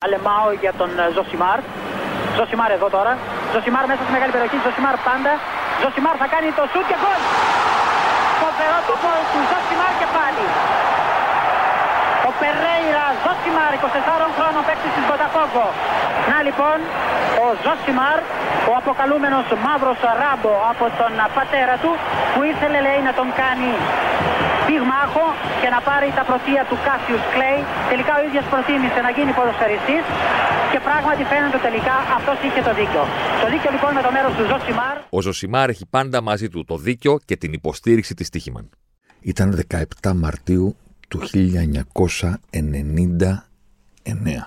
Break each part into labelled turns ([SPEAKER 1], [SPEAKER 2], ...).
[SPEAKER 1] Αλεμάο για τον Ζωσιμάρ. Ζωσιμάρ εδώ τώρα. Ζωσιμάρ μέσα στη μεγάλη περιοχή. Ζωσιμάρ πάντα. Ζωσιμάρ θα κάνει το σουτ και γκολ. Φοβερό το γκολ του Ζωσιμάρ και πάλι. Ο Περέιρα Ζωσιμάρ, 24 χρόνων παίκτης της Μποτακόγκο. Να λοιπόν, ο Ζωσιμάρ, ο αποκαλούμενος μαύρος Ράμπο από τον πατέρα του, που ήθελε λέει να τον κάνει πυγμάχο και να πάρει τα πρωτεία του Κάσιους Κλέι. Τελικά ο ίδιος προτίμησε να γίνει ποδοσφαιριστής και πράγματι φαίνεται τελικά αυτός είχε το δίκιο. Το δίκιο λοιπόν με το μέρος του Ζωσιμάρ.
[SPEAKER 2] Ο Ζωσιμάρ έχει πάντα μαζί του το δίκιο και την υποστήριξη της Τύχημαν.
[SPEAKER 3] Ήταν 17 Μαρτίου του 1999.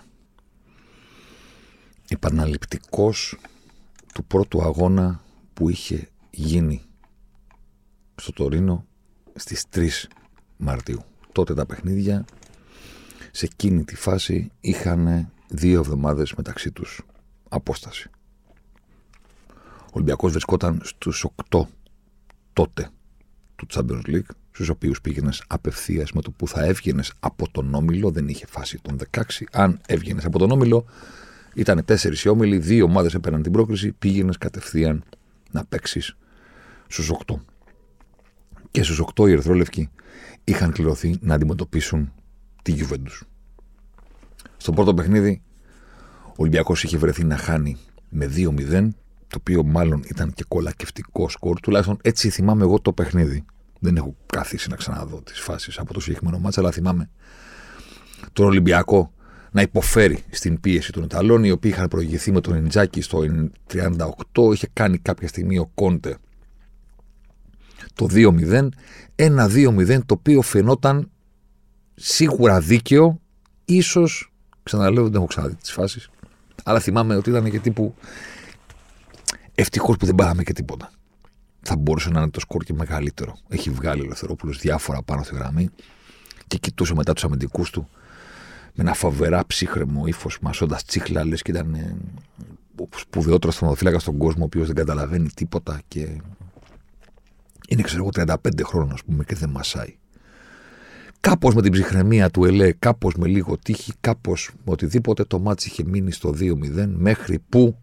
[SPEAKER 3] Επαναληπτικός του πρώτου αγώνα που είχε γίνει στο Τωρίνο στις 3 Μαρτίου. Τότε τα παιχνίδια σε εκείνη τη φάση είχαν 2 εβδομάδες μεταξύ τους απόσταση. Ο Ολυμπιακός βρισκόταν στους 8 τότε του Champions League, στους οποίους πήγαινες απευθείας με το που θα έβγαινες από τον όμιλο, δεν είχε φάση των 16. Αν έβγαινες από τον όμιλο, ήταν 4 οι όμιλοι, 2 ομάδες έπαιρναν την πρόκριση, πήγαινες κατευθείαν να παίξεις στους 8. Και στους 8 οι ερυθρόλευκοι είχαν κληρωθεί να αντιμετωπίσουν τη Juventus. Στο πρώτο παιχνίδι, ο Ολυμπιακός είχε βρεθεί να χάνει με 2-0, το οποίο μάλλον ήταν και κολακευτικό σκορ, τουλάχιστον έτσι θυμάμαι εγώ το παιχνίδι. Δεν έχω καθίσει να ξαναδώ τις φάσεις από το συγκεκριμένο μάτσα, αλλά θυμάμαι τον Ολυμπιακό να υποφέρει στην πίεση των Ιταλών, οι οποίοι είχαν προηγηθεί με τον Ιντζάκη στο 38, είχε κάνει κάποια στιγμή ο Κόντε το 2-0, ένα 2-0 το οποίο φαινόταν σίγουρα δίκαιο, ίσως, ξαναλέω δεν έχω ξαναδεί τις φάσεις, αλλά θυμάμαι ότι ήταν και τύπου ευτυχώς που δεν πάραμε και τίποτα. Θα μπορούσε να είναι το σκορ και μεγαλύτερο. Έχει βγάλει ο Ελευθερόπουλος διάφορα πάνω στη γραμμή και κοιτούσε μετά τους αμυντικούς του με ένα φοβερά ψύχρεμο ύφος, μασώντας τσίχλα, λες και ήταν ο σπουδαιότερος θεματοφύλακας στον κόσμο, ο οποίος δεν καταλαβαίνει τίποτα και είναι, ξέρω εγώ, 35 χρόνων, ας πούμε, και δεν μασάει. Κάπως με την ψυχραιμία του Ελέ, κάπως με λίγο τύχη, κάπως με οτιδήποτε, το μάτς είχε μείνει στο 2-0, μέχρι που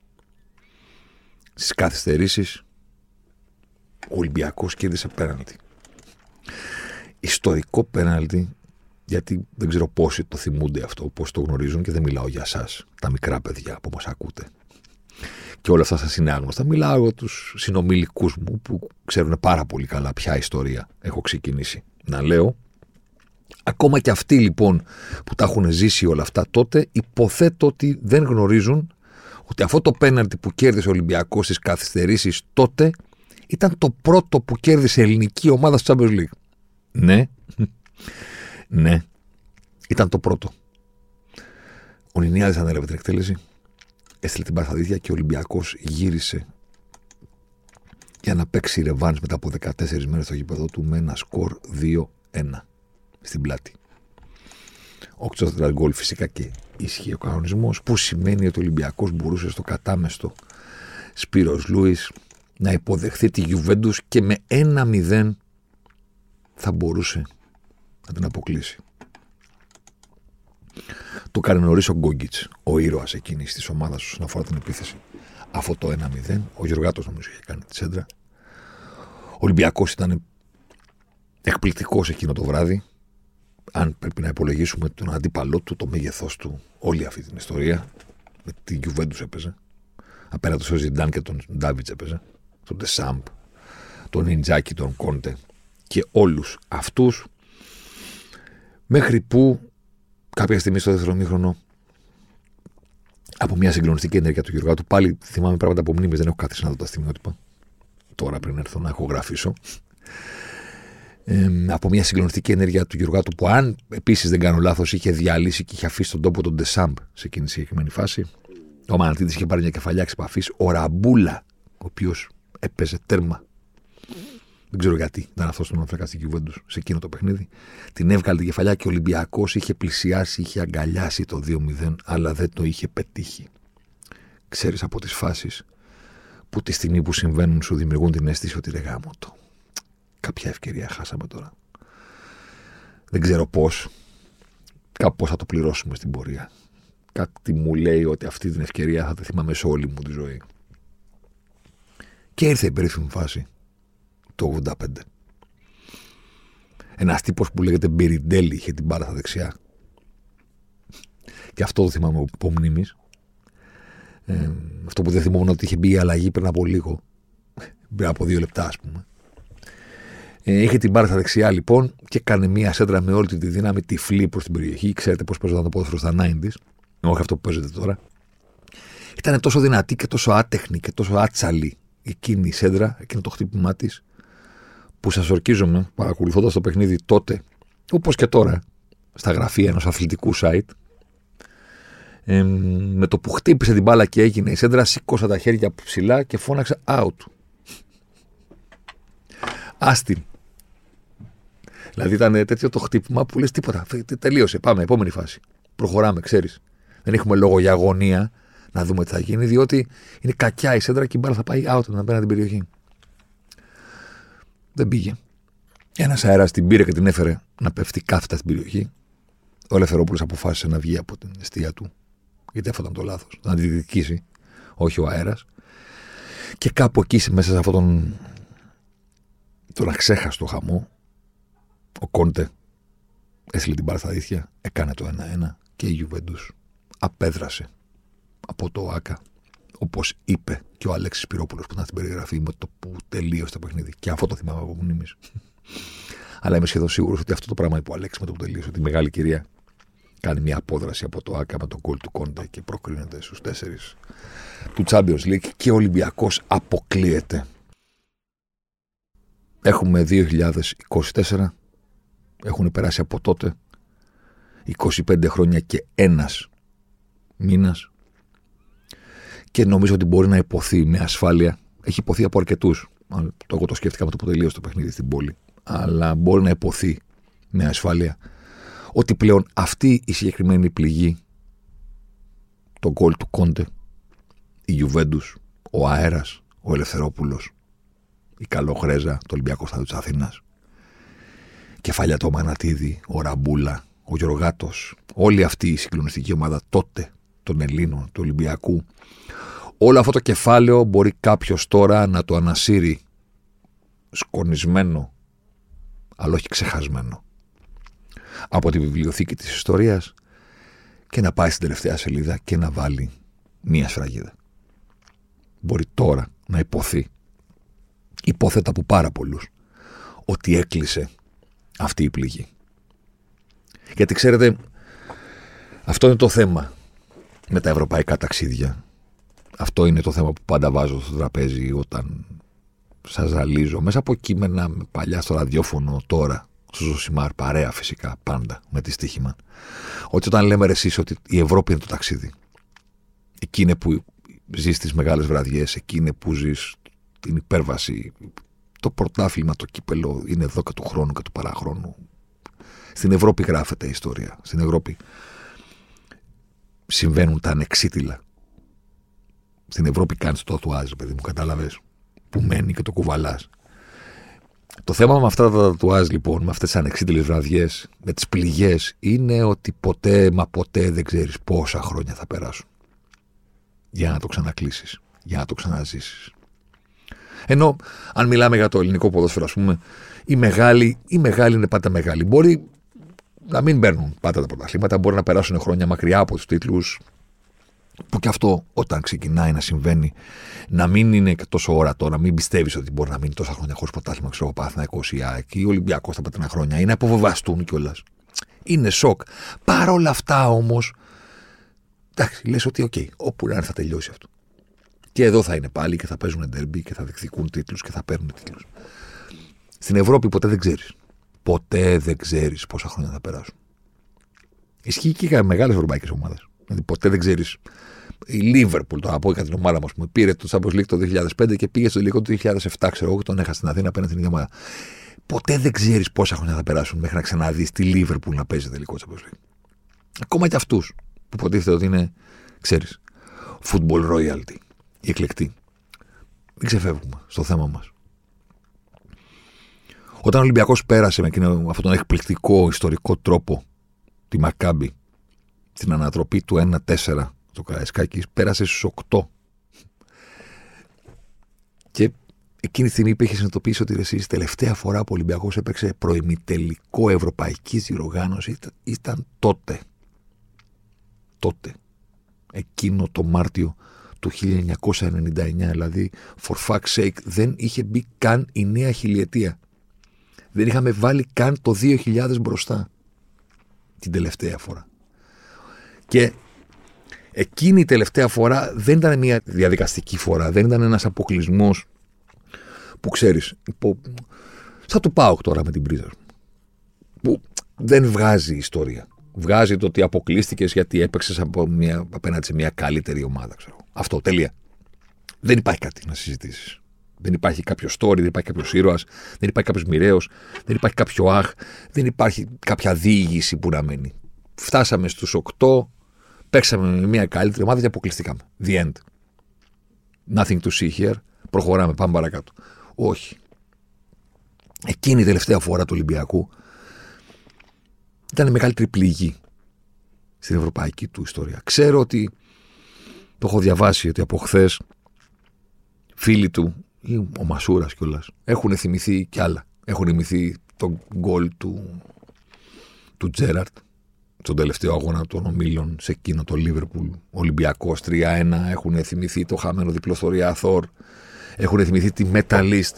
[SPEAKER 3] στις καθυστερήσεις ο Ολυμπιακός κέρδισε πέναλτι. Ιστορικό πέναλτι, γιατί δεν ξέρω πόσοι το θυμούνται αυτό, πόσοι το γνωρίζουν, και δεν μιλάω για εσάς, τα μικρά παιδιά που μας ακούτε. Και όλα αυτά σας είναι άγνωστα. Μιλάω για τους συνομιλικούς μου που ξέρουν πάρα πολύ καλά ποια ιστορία έχω ξεκινήσει να λέω. Ακόμα και αυτοί λοιπόν που τα έχουν ζήσει όλα αυτά τότε, υποθέτω ότι δεν γνωρίζουν ότι αυτό το πέναλτι που κέρδισε ο Ολυμπιακός στις καθυστερήσεις τότε ήταν το πρώτο που κέρδισε ελληνική ομάδα στο Champions League. Ναι, ναι, ήταν το πρώτο. Ο Νινιάδης ανέλαβε την εκτέλεση, έστειλε την παρθαδίδια και ο Ολυμπιακός γύρισε για να παίξει ρεβάνς μετά από 14 μέρες στο γήπεδο του με ένα σκορ 2-1 στην πλάτη. 8 γκολ φυσικά και ισχύει ο κανονισμός, που σημαίνει ότι ο Ολυμπιακός μπορούσε στο κατάμεστο Σπύρος Λούις να υποδεχθεί τη Juventus και με 1-0 θα μπορούσε να την αποκλείσει. Το κάνει νωρίς ο Γκόγκιτς, ο ήρωας εκείνης της ομάδας όσον αφορά την επίθεση. Αυτό το 1-0, ο Γιωργάτος νομίζω είχε κάνει τη σέντρα. Ο Ολυμπιακός ήταν εκπληκτικός εκείνο το βράδυ. Αν πρέπει να υπολογίσουμε τον αντίπαλό του, το μέγεθός του, όλη αυτή την ιστορία, με την Juventus έπαιζε. Απέναντι στον Ζιντάν και τον Ντάβιτς έπαιζε. Τον Ντεσάμπ, τον Ιντζάκη, τον Κόντε και όλους αυτούς, μέχρι που κάποια στιγμή στο δεύτερο ημίχρονο, από μια συγκλονιστική ενέργεια του Γιωργάτου, πάλι θυμάμαι πράγματα από μνήμες, δεν έχω καθίσει να δω τα στιγμιότυπα τώρα πριν έρθω να ηχογραφήσω, από μια συγκλονιστική ενέργεια του Γιωργάτου, που αν επίσης δεν κάνω λάθος είχε διαλύσει και είχε αφήσει τον τόπο τον Ντεσάμπ σε εκείνη τη συγκεκριμένη φάση. Ο Μανατίδης είχε πάρει μια κεφαλιά εξ επαφής. Ο Ραμπούλα, ο οποίος έπαιζε τέρμα, δεν ξέρω γιατί ήταν αυτός τον Αφρικά στην Juventus σε εκείνο το παιχνίδι, την έβγαλε την κεφαλιά και ο Ολυμπιακός είχε πλησιάσει, είχε αγκαλιάσει το 2-0, αλλά δεν το είχε πετύχει. Ξέρεις από τις φάσεις που τη στιγμή που συμβαίνουν σου δημιουργούν την αίσθηση ότι ρε γάμο το, κάποια ευκαιρία χάσαμε τώρα. Δεν ξέρω πώς, κάπως θα το πληρώσουμε στην πορεία. Κάτι μου λέει ότι αυτή την ευκαιρία θα τη θυμάμαι σε όλη μου τη ζωή. Και ήρθε η περίφημη φάση το 85. Ένας τύπος που λέγεται Μπιριντέλη είχε την μπάλα στα δεξιά. Και αυτό το θυμάμαι από μνήμης. Αυτό που δεν θυμόμουν ότι είχε μπει η αλλαγή πριν από λίγο. Πριν από 2 λεπτά, ας πούμε. Είχε την μπάλα στα δεξιά λοιπόν και έκανε μία σέντρα με όλη τη δύναμη τυφλή προς την περιοχή. Ξέρετε πώς παίζονταν το ποδόσφαιρο στα 90s. Όχι αυτό που παίζετε τώρα. Ήταν τόσο δυνατή και τόσο άτεχνη και τόσο άτσαλη εκείνη η σέντρα, εκείνο το χτύπημά της, που σας ορκίζομαι παρακολουθώντας το παιχνίδι τότε, όπως και τώρα, στα γραφεία ενός αθλητικού site. Με το που χτύπησε την μπάλα και έγινε η σέντρα, σήκωσα τα χέρια ψηλά και φώναξα out. Άστιν. Δηλαδή ήταν τέτοιο το χτύπημα που λες τίποτα. Τελείωσε. Πάμε, επόμενη φάση. Προχωράμε, ξέρεις. Δεν έχουμε λόγο για αγωνία να δούμε τι θα γίνει, διότι είναι κακιά η σέντρα και η μπάλα θα πάει out να μπαίνει την περιοχή. Δεν πήγε. Ένας αέρας την πήρε και την έφερε να πέφτει κάθετα στην περιοχή. Ο Ελευθερόπουλος αποφάσισε να βγει από την εστία του, γιατί αυτό ήταν το λάθος. Να τη διεκδικήσει, όχι ο αέρας. Και κάπου εκεί μέσα σε αυτόν τον αξέχαστο χαμό, ο Κόντε έστειλε την μπάλα στα δίχτυα, έκανε το 1-1 και η Γιουβέντους απέδρασε από το ΆΚΑ, όπως είπε και ο Αλέξης Πυρόπουλος που ήταν στην περιγραφή με το που τελείωσε το παιχνίδι. Και αυτό το θυμάμαι από μνήμης. Αλλά είμαι σχεδόν σίγουρος ότι αυτό το πράγμα είπε ο Αλέξης με το που τελείωσε. Ότι η μεγάλη κυρία κάνει μια απόδραση από το ΆΚΑ με τον γκολ του Κόντε και προκρίνεται στους 4 του Champions League και ο Ολυμπιακός αποκλείεται. Έχουμε 2024, έχουν περάσει από τότε 25 χρόνια και 1 μήνας και νομίζω ότι μπορεί να υποθεί με ασφάλεια. Έχει υποθεί από αρκετούς. Εγώ το σκέφτηκα με το που τελείωσε το παιχνίδι στην πόλη. Αλλά μπορεί να υποθεί με ασφάλεια ότι πλέον αυτή η συγκεκριμένη πληγή, το γκολ του Κόντε, η Γιουβέντους, ο Αέρας, ο Ελευθερόπουλος, η Καλογρέζα, το Ολυμπιακό Στάδιο της Αθήνας, κεφάλια το Μανατίδη, ο Ραμπούλα, ο Γιωργάτος, όλη αυτή η συγκλονιστική ομάδα τότε των Ελλήνων, του Ολυμπιακού, όλο αυτό το κεφάλαιο μπορεί κάποιος τώρα να το ανασύρει σκονισμένο, αλλά όχι ξεχασμένο, από τη βιβλιοθήκη της ιστορίας και να πάει στην τελευταία σελίδα και να βάλει μία σφραγίδα. Μπορεί τώρα να υποθεί, υποθέτα από πάρα πολλούς, ότι έκλεισε αυτή η πληγή. Γιατί ξέρετε, αυτό είναι το θέμα με τα ευρωπαϊκά ταξίδια. Αυτό είναι το θέμα που πάντα βάζω στο τραπέζι όταν σας ζαλίζω μέσα από κείμενα παλιά στο ραδιόφωνο, τώρα στο Ζωσιμάρ, παρέα φυσικά, πάντα με τη στοίχημα. Ότι όταν λέμε εσείς ότι η Ευρώπη είναι το ταξίδι, εκεί είναι που ζεις τις μεγάλες βραδιές, εκεί είναι που ζεις την υπέρβαση, το πρωτάθλημα, το κύπελο είναι εδώ και του χρόνου και του παραχρόνου. Στην Ευρώπη γράφεται η ιστορία. Στην Ευρώπη συμβαίνουν τα ανεξίτηλα. Στην Ευρώπη κάνεις το τατουάζ, παιδί μου, κατάλαβες, που μένει και το κουβαλάς. Το θέμα με αυτά τα τατουάζ, λοιπόν, με αυτές τις ανεξίτηλες βραδιές, με τις πληγές, είναι ότι ποτέ μα ποτέ δεν ξέρεις πόσα χρόνια θα περάσουν για να το ξανακλείσεις, για να το ξαναζήσεις. Ενώ, αν μιλάμε για το ελληνικό ποδόσφαιρο, ας πούμε, οι μεγάλοι είναι πάντα μεγάλοι. Μπορεί να μην παίρνουν πάντα τα πρωταθλήματα, μπορεί να περάσουν χρόνια μακριά από τους τίτλους, που και αυτό όταν ξεκινάει να συμβαίνει, να μην είναι και τόσο ορατό, να μην πιστεύεις ότι μπορεί να μείνει τόσα χρόνια χωρίς πρωτάθλημα, ξέρω, Παναθηναϊκός ή ΑΕΚ ή Ολυμπιακός τα πατρινά χρόνια, ή να αποβεβαστούν κιόλας. Είναι σοκ. Παρ' όλα αυτά όμως, εντάξει, λες ότι όπου να είναι θα τελειώσει αυτό. Και εδώ θα είναι πάλι και θα παίζουν ντέρμπι και θα διεκδικούν τίτλους και θα παίρνουν τίτλους. Στην Ευρώπη ποτέ δεν ξέρεις. Ποτέ δεν ξέρεις πόσα χρόνια θα περάσουν. Ισχύει και για μεγάλες ευρωπαϊκές ομάδες. Δηλαδή ποτέ δεν ξέρεις. Η Λίβερπουλ, το από την ομάδα μας, πήρε το Champions League το 2005 και πήγε στο τελικό του 2007, ξέρω εγώ, και τον έχασε στην Αθήνα απέναντι στην ίδια ομάδα. Ποτέ δεν ξέρεις πόσα χρόνια θα περάσουν μέχρι να ξαναδείς τη Λίβερπουλ να παίζει τελικό Champions League. Ακόμα και αυτούς που υποτίθεται ότι είναι, ξέρεις, football royalty, οι εκλεκτοί. Μην ξεφεύγουμε στο θέμα μας. Όταν ο Ολυμπιακός πέρασε με αυτόν τον εκπληκτικό ιστορικό τρόπο τη Μακάμπι στην ανατροπή του 1-4 το Καραϊσκάκης, πέρασε στους 8. Και εκείνη τη στιγμή υπήρχε συνειδητοποίηση ότι εσείς τελευταία φορά που ο Ολυμπιακός έπαιξε προημιτελικό ευρωπαϊκής διοργάνωση ήταν τότε. Τότε. Εκείνο το Μάρτιο του 1999, δηλαδή, for fuck's sake, δεν είχε μπει καν η νέα χιλιετία. Δεν είχαμε βάλει καν το 2000 μπροστά την τελευταία φορά. Και εκείνη η τελευταία φορά δεν ήταν μια διαδικαστική φορά, δεν ήταν ένας αποκλεισμός που ξέρεις, σαν το ΠΑΟΚ τώρα με την Πρίζα, που δεν βγάζει ιστορία. Βγάζει το ότι αποκλείστηκες γιατί έπαιξες απέναντι σε μια καλύτερη ομάδα, ξέρω. Αυτό, τελεία. Δεν υπάρχει κάτι να συζητήσεις. Δεν υπάρχει κάποιο story, δεν υπάρχει κάποιος ήρωας, δεν υπάρχει κάποιος μοιραίος, δεν υπάρχει κάποιο αχ, δεν υπάρχει κάποια διήγηση που να μένει. Φτάσαμε στους 8, παίξαμε με μια καλύτερη ομάδα και αποκλειστήκαμε. The end. Nothing to see here. Προχωράμε, πάμε παρακάτω. Όχι. Εκείνη η τελευταία φορά του Ολυμπιακού ήταν η μεγαλύτερη πληγή στην ευρωπαϊκή του ιστορία. Ξέρω ότι το έχω διαβάσει ότι από χθες φίλοι του ή ο Μασούρας κιόλας έχουν θυμηθεί κι άλλα. Έχουν θυμηθεί τον γκολ του Τζέραρτ στον τελευταίο αγώνα των ομίλων σε εκείνο το Λίβερπουλ Ολυμπιακός 3-1. Έχουν θυμηθεί το χαμένο διπλό στο Ριαθόρ. Έχουν θυμηθεί τη Μεταλίστ.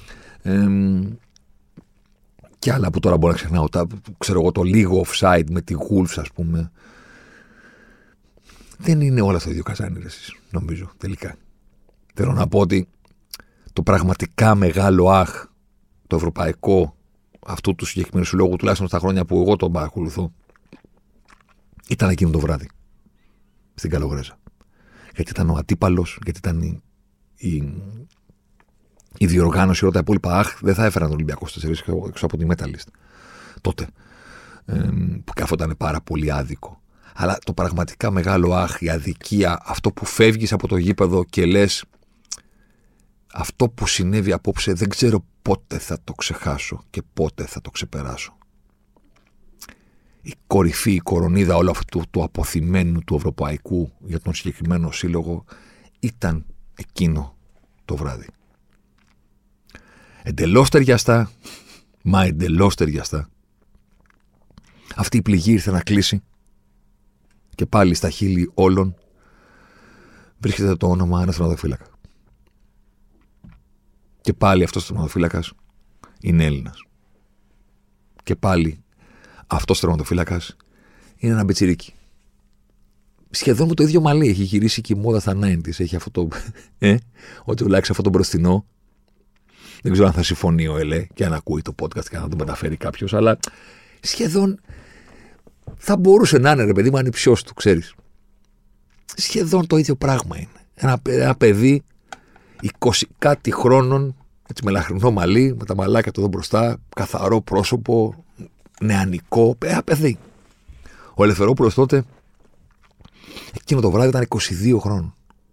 [SPEAKER 3] Και άλλα που τώρα μπορώ να ξεχνάω. Ξέρω εγώ, το λίγο offside με τη Wolves, ας πούμε. Δεν είναι όλα στο ίδιο καζάνι, εσείς, νομίζω, τελικά. Θέλω να πω ότι το πραγματικά μεγάλο αχ, το ευρωπαϊκό, αυτού του συγκεκριμένου συλλόγου, τουλάχιστον στα χρόνια που εγώ τον παρακολουθώ, ήταν εκείνο το βράδυ. Στην Καλογρέζα. Γιατί ήταν ο αντίπαλος, γιατί ήταν η διοργάνωση, όλα τα υπόλοιπα αχ, δεν θα έφεραν τον Ολυμπιακό στο σερί έξω από τη Μεταλίστ. Τότε. Που και αυτό ήταν πάρα πολύ άδικο. Αλλά το πραγματικά μεγάλο αχ, η αδικία, αυτό που φεύγεις από το γήπεδο και λες, αυτό που συνέβη απόψε δεν ξέρω πότε θα το ξεχάσω και πότε θα το ξεπεράσω. Η κορυφή, η κορονίδα όλου αυτού του αποθυμένου του ευρωπαϊκού για τον συγκεκριμένο σύλλογο ήταν εκείνο το βράδυ. Εντελώς ταιριαστά, μα εντελώς ταιριαστά, αυτή η πληγή ήρθε να κλείσει και πάλι στα χείλη όλων βρίσκεται το όνομα ένας τερματοφύλακα. Και πάλι αυτός ο τερματοφύλακας είναι Έλληνας. Και πάλι αυτός ο τερματοφύλακας είναι ένα μπετσιρίκι. Σχεδόν με το ίδιο μαλλί έχει γυρίσει και η μόδα στα 90's. Έχει αυτό το. Ότι τουλάχιστον αυτό το μπροστινό. Δεν ξέρω αν θα συμφωνεί ο Ελέ και αν ακούει το podcast και αν τον μεταφέρει κάποιος, αλλά σχεδόν θα μπορούσε να είναι, ρε παιδί μου, ανιψιός του, ξέρεις. Σχεδόν το ίδιο πράγμα είναι. Ένα παιδί 20 κάτι χρόνων, έτσι με λαχρινό μαλλί, με τα μαλάκια του εδώ μπροστά, καθαρό πρόσωπο, νεανικό, ένα παιδί. Ο Ελευθερόπουλος τότε, εκείνο το βράδυ ήταν 22 χρόνων.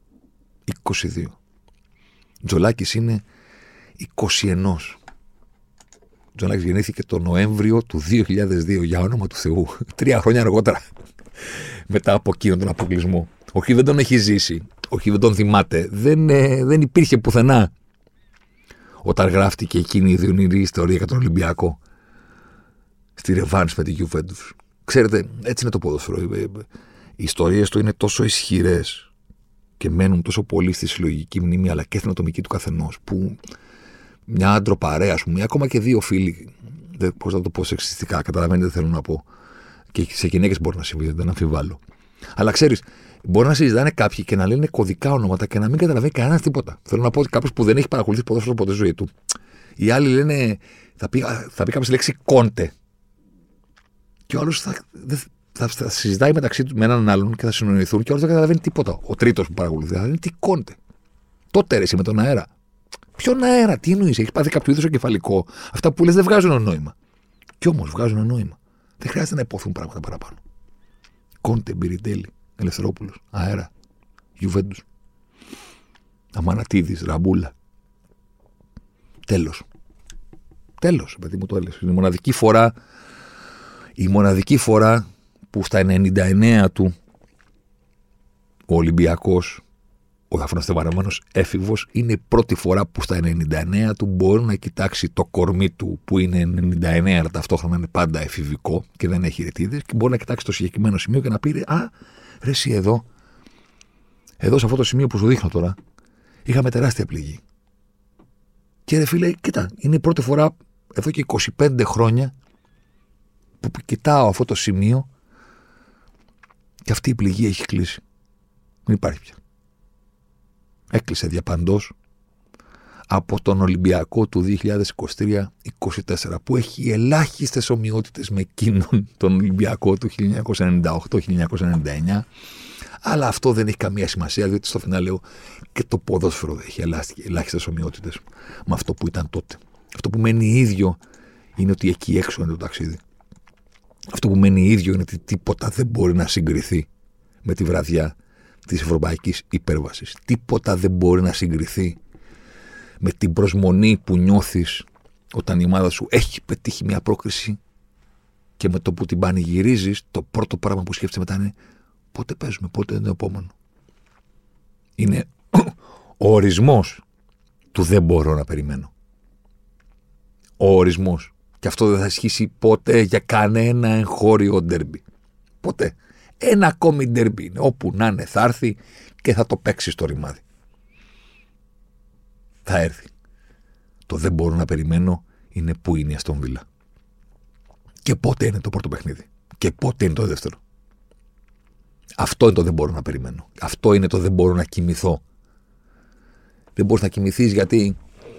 [SPEAKER 3] 22. Τζολάκης είναι 21. Τζολάκης γεννήθηκε το Νοέμβριο του 2002, για όνομα του Θεού. 3 χρόνια αργότερα, μετά από εκείνον τον αποκλεισμό. Όχι, δεν τον έχει ζήσει. Όχι, δεν τον θυμάται. Δεν υπήρχε πουθενά όταν γράφτηκε εκείνη η διονυρή ιστορία για τον Ολυμπιακό στη ρεβάνς με τη Juventus. Ξέρετε, έτσι είναι το ποδόσφαιρο. Οι ιστορίες του είναι τόσο ισχυρές και μένουν τόσο πολύ στη συλλογική μνήμη αλλά και στην ατομική του καθενός, που μια άντροπαρέα, ας πούμε, ακόμα και 2 φίλοι, πώς θα το πω σεξιστικά, καταλαβαίνετε, θέλω να πω, και σε γυναίκες μπορεί να συμβεί, δεν αμφιβάλλω. Αλλά ξέρεις, μπορεί να συζητάνε κάποιοι και να λένε κωδικά ονόματα και να μην καταλαβαίνει κανένας τίποτα. Θέλω να πω ότι κάποιος που δεν έχει παρακολουθήσει ποδόσφαιρο ποτέ ζωή του, οι άλλοι λένε, θα πει κάποιος λέξη κόντε. Και ο άλλος θα συζητάει μεταξύ του με έναν άλλον και θα συνοηθούν και ο άλλος δεν καταλαβαίνει τίποτα. Ο τρίτος που παρακολουθεί θα λένε τι κόντε. Τότε ρε, εσύ με τον αέρα. Ποιον αέρα, τι εννοείς, έχει πάθει κάποιο είδους εγκεφαλικό. Αυτά που λες δεν βγάζουν νόημα. Κι όμως βγάζουν νόημα. Δεν χρειάζεται να υποθούν πράγματα παραπάνω. Κόντε, Μπιριντέλη, Ελευθερόπουλος, αέρα, Juventus, Αμανατίδης, Ραμπούλα. Τέλος. Τέλος, παιδί μου, το έλεγες. Είναι η μοναδική φορά που στα 99 του ο Ολυμπιακός, ο δαφνοστεβαρεμένος έφηβος, είναι η πρώτη φορά που στα 99 του μπορεί να κοιτάξει το κορμί του που είναι 99, αλλά ταυτόχρονα είναι πάντα εφηβικό και δεν έχει ρετίδες, και μπορεί να κοιτάξει το συγκεκριμένο σημείο και να πει: «Α, ρε εσύ εδώ σε αυτό το σημείο που σου δείχνω τώρα, είχαμε τεράστια πληγή. Και ρε φίλε, κοίτα, είναι η πρώτη φορά εδώ και 25 χρόνια που κοιτάω αυτό το σημείο και αυτή η πληγή έχει κλείσει. Δεν υπάρχει πια. Έκλεισε διαπαντός από τον Ολυμπιακό του 2023-24, που έχει ελάχιστες ομοιότητες με εκείνον τον Ολυμπιακό του 1998-1999, αλλά αυτό δεν έχει καμία σημασία, διότι στο φινάλε και το ποδόσφαιρο έχει ελάχιστες ομοιότητες με αυτό που ήταν τότε. Αυτό που μένει ίδιο είναι ότι εκεί έξω είναι το ταξίδι. Αυτό που μένει ίδιο είναι ότι τίποτα δεν μπορεί να συγκριθεί με τη βραδιά της ευρωπαϊκής υπέρβασης. Τίποτα δεν μπορεί να συγκριθεί με την προσμονή που νιώθεις όταν η ομάδα σου έχει πετύχει μια πρόκριση και με το που την πανηγυρίζεις, το πρώτο πράγμα που σκέφτεσαι μετά είναι πότε παίζουμε, πότε είναι το επόμενο. Είναι ο ορισμός του δεν μπορώ να περιμένω. Ο ορισμός. Και αυτό δεν θα ισχύσει ποτέ για κανένα εγχώριο ντέρμπι. Ποτέ. Ένα ακόμη ντέρμπι είναι. Όπου να είναι θα έρθει και θα το παίξει στο ρημάδι. Θα έρθει. Το δεν μπορώ να περιμένω είναι που είναι η Αστον Βίλα. Και πότε είναι το πρώτο παιχνίδι. Και πότε είναι το δεύτερο. Αυτό είναι το δεν μπορώ να περιμένω. Αυτό είναι το δεν μπορώ να κοιμηθώ. Δεν μπορείς να κοιμηθείς γιατί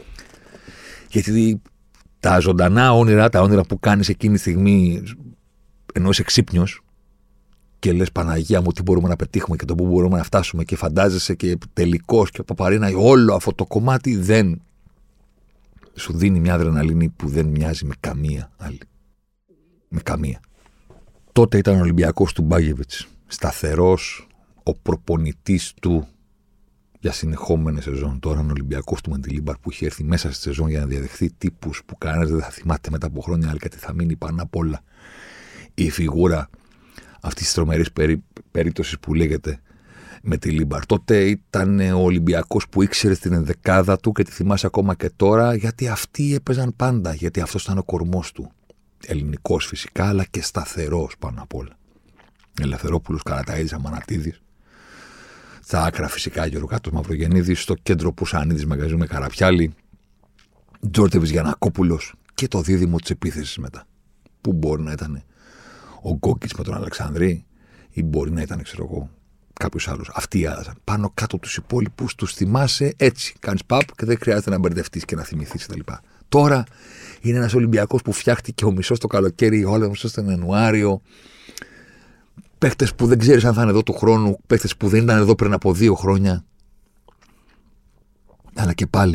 [SPEAKER 3] τα ζωντανά όνειρα, τα όνειρα που κάνεις εκείνη τη στιγμή ενώ είσαι ξύπνιος και λες Παναγία μου τι μπορούμε να πετύχουμε και το που μπορούμε να φτάσουμε και φαντάζεσαι και τελικός και παπαρίνα, όλο αυτό το κομμάτι δεν σου δίνει μια αδρεναλίνη που δεν μοιάζει με καμία άλλη. Με καμία. Τότε ήταν ο Ολυμπιακός του Μπάγεβιτς. Σταθερός, ο προπονητής του για συνεχόμενες σεζόν. Τώρα είναι ο Ολυμπιακός του Μεντιλίμπαρ που είχε έρθει μέσα στη σεζόν για να διαδεχθεί τύπους που κανένας δεν θα θυμάται μετά από χρόνια, αλλά κάτι θα μείνει πάνω απ' όλα η φιγούρα αυτής της τρομερής περίπτωσης που λέγεται Μεντιλίμπαρ. Τότε ήταν ο Ολυμπιακός που ήξερε την ενδεκάδα του και τη θυμάσαι ακόμα και τώρα, γιατί αυτοί έπαιζαν πάντα, γιατί αυτός ήταν ο κορμός του. Ελληνικός φυσικά, αλλά και σταθερός πάνω απ' όλα. Ελευθερόπουλος, Καραταΐδης, Αμανατίδης. Στα άκρα φυσικά Γεωργάτος Μαυρογεννίδης, στο κέντρο Πουσανίδης Μεγαζίου με Καραπιάλη, Τζόρτεβης Γιαννακόπουλος και το δίδυμο της επίθεσης μετά. Που μπορεί να ήταν ο Γκόκκιτς με τον Αλεξανδρή ή μπορεί να ήταν, ξέρω εγώ, κάποιος άλλος. Αυτοί άλλαζαν. Πάνω κάτω τους υπόλοιπους τους θυμάσαι έτσι. Κάνεις παπ και δεν χρειάζεται να μπερδευτείς και να θυμηθείς κτλ. Τώρα είναι ένας Ολυμπιακός που φτιάχτηκε ο μισός το καλοκαίρι, ο μισός τον Ιανουάριο. Παίχτες που δεν ξέρεις αν θα είναι εδώ του χρόνου, παίχτες που δεν ήταν εδώ πριν από 2 χρόνια. Αλλά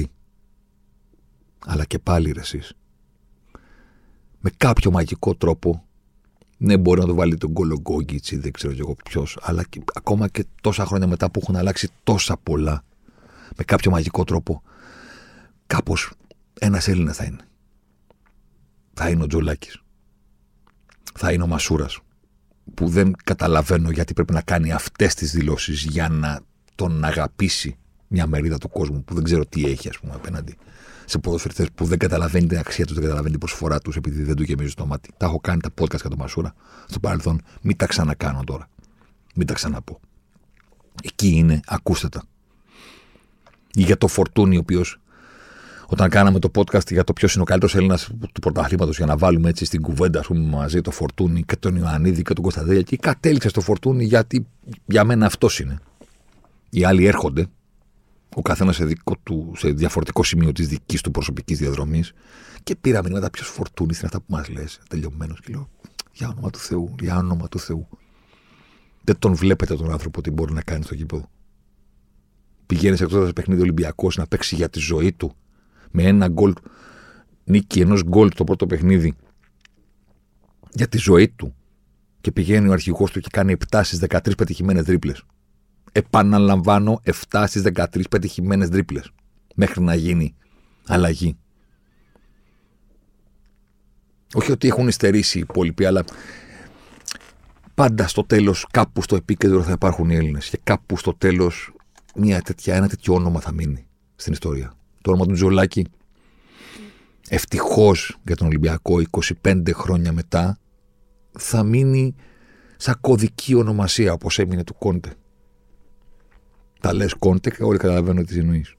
[SPEAKER 3] και πάλι ρε εσείς. Με κάποιο μαγικό τρόπο, ναι, μπορεί να το βάλει τον γκολ ο Γκόγκιτς ή δεν ξέρω εγώ ποιος, αλλά και, ακόμα και τόσα χρόνια μετά που έχουν αλλάξει τόσα πολλά, με κάποιο μαγικό τρόπο, κάπως ένας Έλληνας θα είναι. Θα είναι ο Τζολάκης. Θα είναι ο Μασούρας. Που δεν καταλαβαίνω γιατί πρέπει να κάνει αυτές τις δηλώσεις για να τον αγαπήσει μια μερίδα του κόσμου που δεν ξέρω τι έχει, ας πούμε, απέναντι σε ποδοσφαιριστές που δεν καταλαβαίνει την αξία τους, δεν καταλαβαίνει την προσφορά τους επειδή δεν του γεμίζει το μάτι. Τα έχω κάνει τα podcast για τον Μασούρα στο παρελθόν. Μην τα ξανακάνω τώρα. Μην τα ξαναπώ. Εκεί είναι, ακούστε τα. Ή για το Φορτούνι, ο οποίος, όταν κάναμε το podcast για το ποιος είναι ο καλύτερος Έλληνας του πρωταθλήματος, για να βάλουμε έτσι στην κουβέντα, ας πούμε, μαζί το Φορτούνι και τον Ιωαννίδη και τον Κωνσταντέλια, και κατέληξε στο Φορτούνι γιατί για μένα αυτός είναι. Οι άλλοι έρχονται, ο καθένας σε διαφορετικό σημείο της δικής του προσωπικής διαδρομής, και πήρα μηνύματα ποιος Φορτούνις είναι αυτά που μας λες, τελειωμένος, και λέω για όνομα του Θεού, για όνομα του Θεού. Δεν τον βλέπετε τον άνθρωπο τι μπορεί να κάνει στο γήπεδο. Πηγαίνει σε εκτός παιχνίδι Ολυμπιακός να παίξει για τη ζωή του. Με ένα γκολ, νίκη ενός γκολ το πρώτο παιχνίδι για τη ζωή του, και πηγαίνει ο αρχηγός του και κάνει 7 στις 13 πετυχημένες τρίπλες. Επαναλαμβάνω, 7 στις 13 πετυχημένες τρίπλες μέχρι να γίνει αλλαγή. Όχι ότι έχουν υστερήσει οι υπόλοιποι, αλλά πάντα στο τέλος, κάπου στο επίκεντρο θα υπάρχουν οι Έλληνες. Και κάπου στο τέλος ένα τέτοιο όνομα θα μείνει στην ιστορία. Το όνομα του Τζολάκη, ευτυχώς για τον Ολυμπιακό, 25 χρόνια μετά, θα μείνει σαν κωδική ονομασία, όπως έμεινε του Κόντε. Τα λες Κόντε και όλοι καταλαβαίνουν τι εννοείς.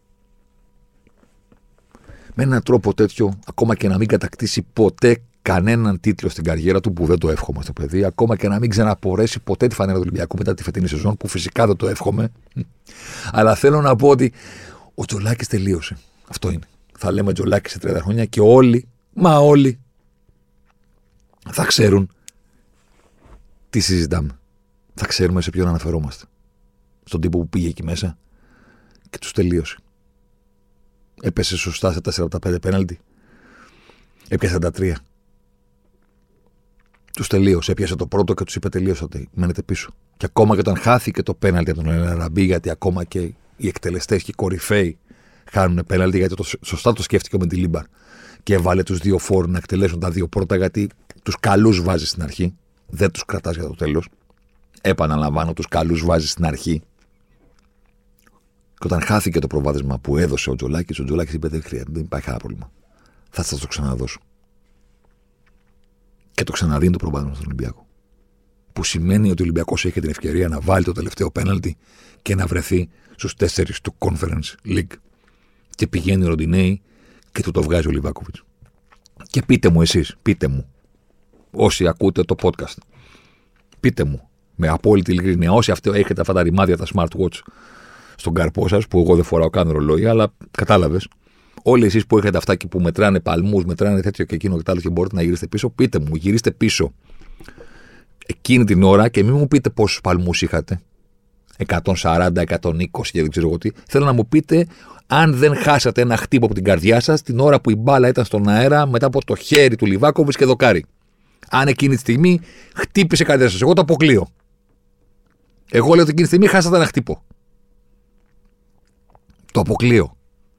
[SPEAKER 3] Με έναν τρόπο τέτοιο, ακόμα και να μην κατακτήσει ποτέ κανέναν τίτλο στην καριέρα του, που δεν το εύχομαι στο παιδί, ακόμα και να μην ξαναπορέσει ποτέ τη φανέλα του Ολυμπιακού μετά τη φετινή σεζόν, που φυσικά δεν το εύχομαι. Αλλά θέλω να πω ότι ο Τζολάκης τελείωσε. Αυτό είναι. Θα λέμε Τζολάκη σε 30 χρόνια και όλοι, μα όλοι, θα ξέρουν τι συζητάμε. Θα ξέρουμε σε ποιον αναφερόμαστε. Στον τύπο που πήγε εκεί μέσα και τους τελείωσε. Έπεσε σωστά σε 4 από τα 5 πέναλτι. Έπιασε τα 3. Τους τελείωσε. Έπιασε το πρώτο και τους είπε τελείωσατε. Μένετε πίσω. Και ακόμα και όταν χάθηκε το πέναλτι από τον Ελαραμπή, γιατί ακόμα και οι εκτελεστές και οι κορυφαίοι χάνουν πέναλτι, γιατί σωστά το σκέφτηκε με τη Λίμπαρ. Και έβαλε τους 2 φόρ να εκτελέσουν τα 2 πρώτα, γιατί τους καλούς βάζει στην αρχή. Δεν τους κρατάς για το τέλος. Επαναλαμβάνω, τους καλούς βάζει στην αρχή. Και όταν χάθηκε το προβάδισμα που έδωσε ο Τζολάκης είπε: δεν υπάρχει κανένα πρόβλημα. Θα σας το ξαναδώσω. Και το ξαναδίνει το προβάδισμα στον Ολυμπιακό. Που σημαίνει ότι ο Ολυμπιακός έχει την ευκαιρία να βάλει το τελευταίο πέναλτι και να βρεθεί στους 4 του Conference League. Και πηγαίνει ο Ροντινέι και του το βγάζει ο Λιβάκοβιτς. Και πείτε μου εσείς, πείτε μου, όσοι ακούτε το podcast, πείτε μου με απόλυτη ειλικρίνεια, όσοι έχετε αυτά τα ρημάδια, τα smartwatch στον καρπό σας, που εγώ δεν φοράω καν ρολόγια, αλλά κατάλαβες. Όλοι εσείς που έχετε αυτά και που μετράνε παλμούς, μετράνε τέτοιο και εκείνο και τ' άλλο και μπορείτε να γυρίσετε πίσω, πείτε μου, γυρίστε πίσω εκείνη την ώρα και μην μου πείτε πόσους παλμούς είχατε. 140, 120 και δεν ξέρω εγώ τι. Θέλω να μου πείτε αν δεν χάσατε ένα χτύπο από την καρδιά σας την ώρα που η μπάλα ήταν στον αέρα μετά από το χέρι του Λιβάκοβιτς και δοκάρι. Αν εκείνη τη στιγμή χτύπησε η καρδιά σας. Εγώ το αποκλείω. Εγώ λέω ότι εκείνη τη στιγμή χάσατε ένα χτύπο. Το αποκλείω.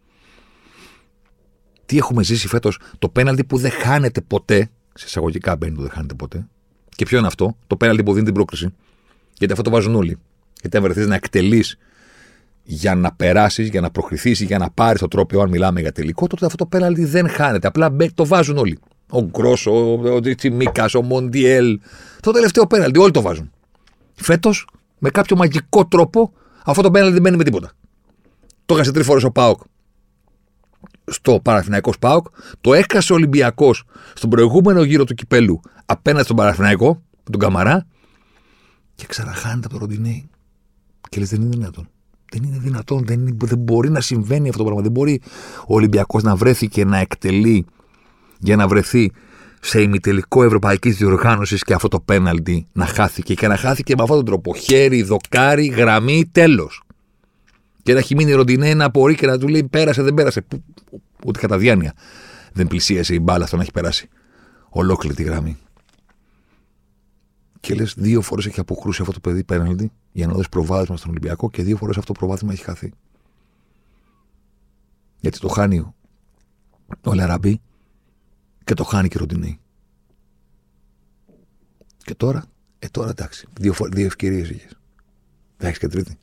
[SPEAKER 3] Τι έχουμε ζήσει φέτος? Το πέναλτι που δεν χάνεται ποτέ. Σε εισαγωγικά μπαίνει το δεν χάνεται ποτέ. Και ποιο είναι αυτό? Το πέναλτι που δίνει την πρόκριση. Γιατί αυτό το βάζουν όλοι. Γιατί αν βρεθείς να εκτελείς για να περάσεις, για να προκριθείς, για να πάρεις το τρόπαιο, αν μιλάμε για τελικό, τότε αυτό το πέναλτι δεν χάνεται. Απλά το βάζουν όλοι. Ο Γκρός, ο Τσιμίκας, ο Μοντιέλ. Το τελευταίο πέναλτι, όλοι το βάζουν. Φέτος, με κάποιο μαγικό τρόπο, αυτό το πέναλτι δεν μπαίνει με τίποτα. Το έχασε 3 φορές ο ΠΑΟΚ στο Παναθηναϊκός ΠΑΟΚ, το έχασε ο Ολυμπιακός στον προηγούμενο γύρο του κυπέλου απέναντι στον Παναθηναϊκό, με τον Καμαρά, και ξαναχάνεται από το Ροντινέι. Και λες, δεν είναι δυνατόν. Δεν είναι δυνατόν, δεν μπορεί να συμβαίνει αυτό το πράγμα. Δεν μπορεί ο Ολυμπιακός να βρέθει και να εκτελεί για να βρεθεί σε ημιτελικό ευρωπαϊκής διοργάνωσης και αυτό το πέναλτι να χάθηκε. Και να χάθηκε με αυτόν τον τρόπο. Χέρι, δοκάρι, γραμμή, τέλος. Και να έχει μείνει Ροντινέι να απορεί και να του λέει πέρασε, δεν πέρασε. Ούτε κατά διάνοια δεν πλησίασε η μπάλα στο να έχει περάσει ολόκληρη τη γραμμή. Και λες, 2 φορές έχει αποκρούσει αυτό το παιδί πέναλτι για να δώσει προβάδισμα στον Ολυμπιακό και 2 φορές αυτό το προβάδισμα έχει χαθεί. Γιατί το χάνει ο Λαραμπή και το χάνει και ο Ροντινέι. Και τώρα, εντάξει, 2 ευκαιρίες είχες. Θα έχεις και τρίτη.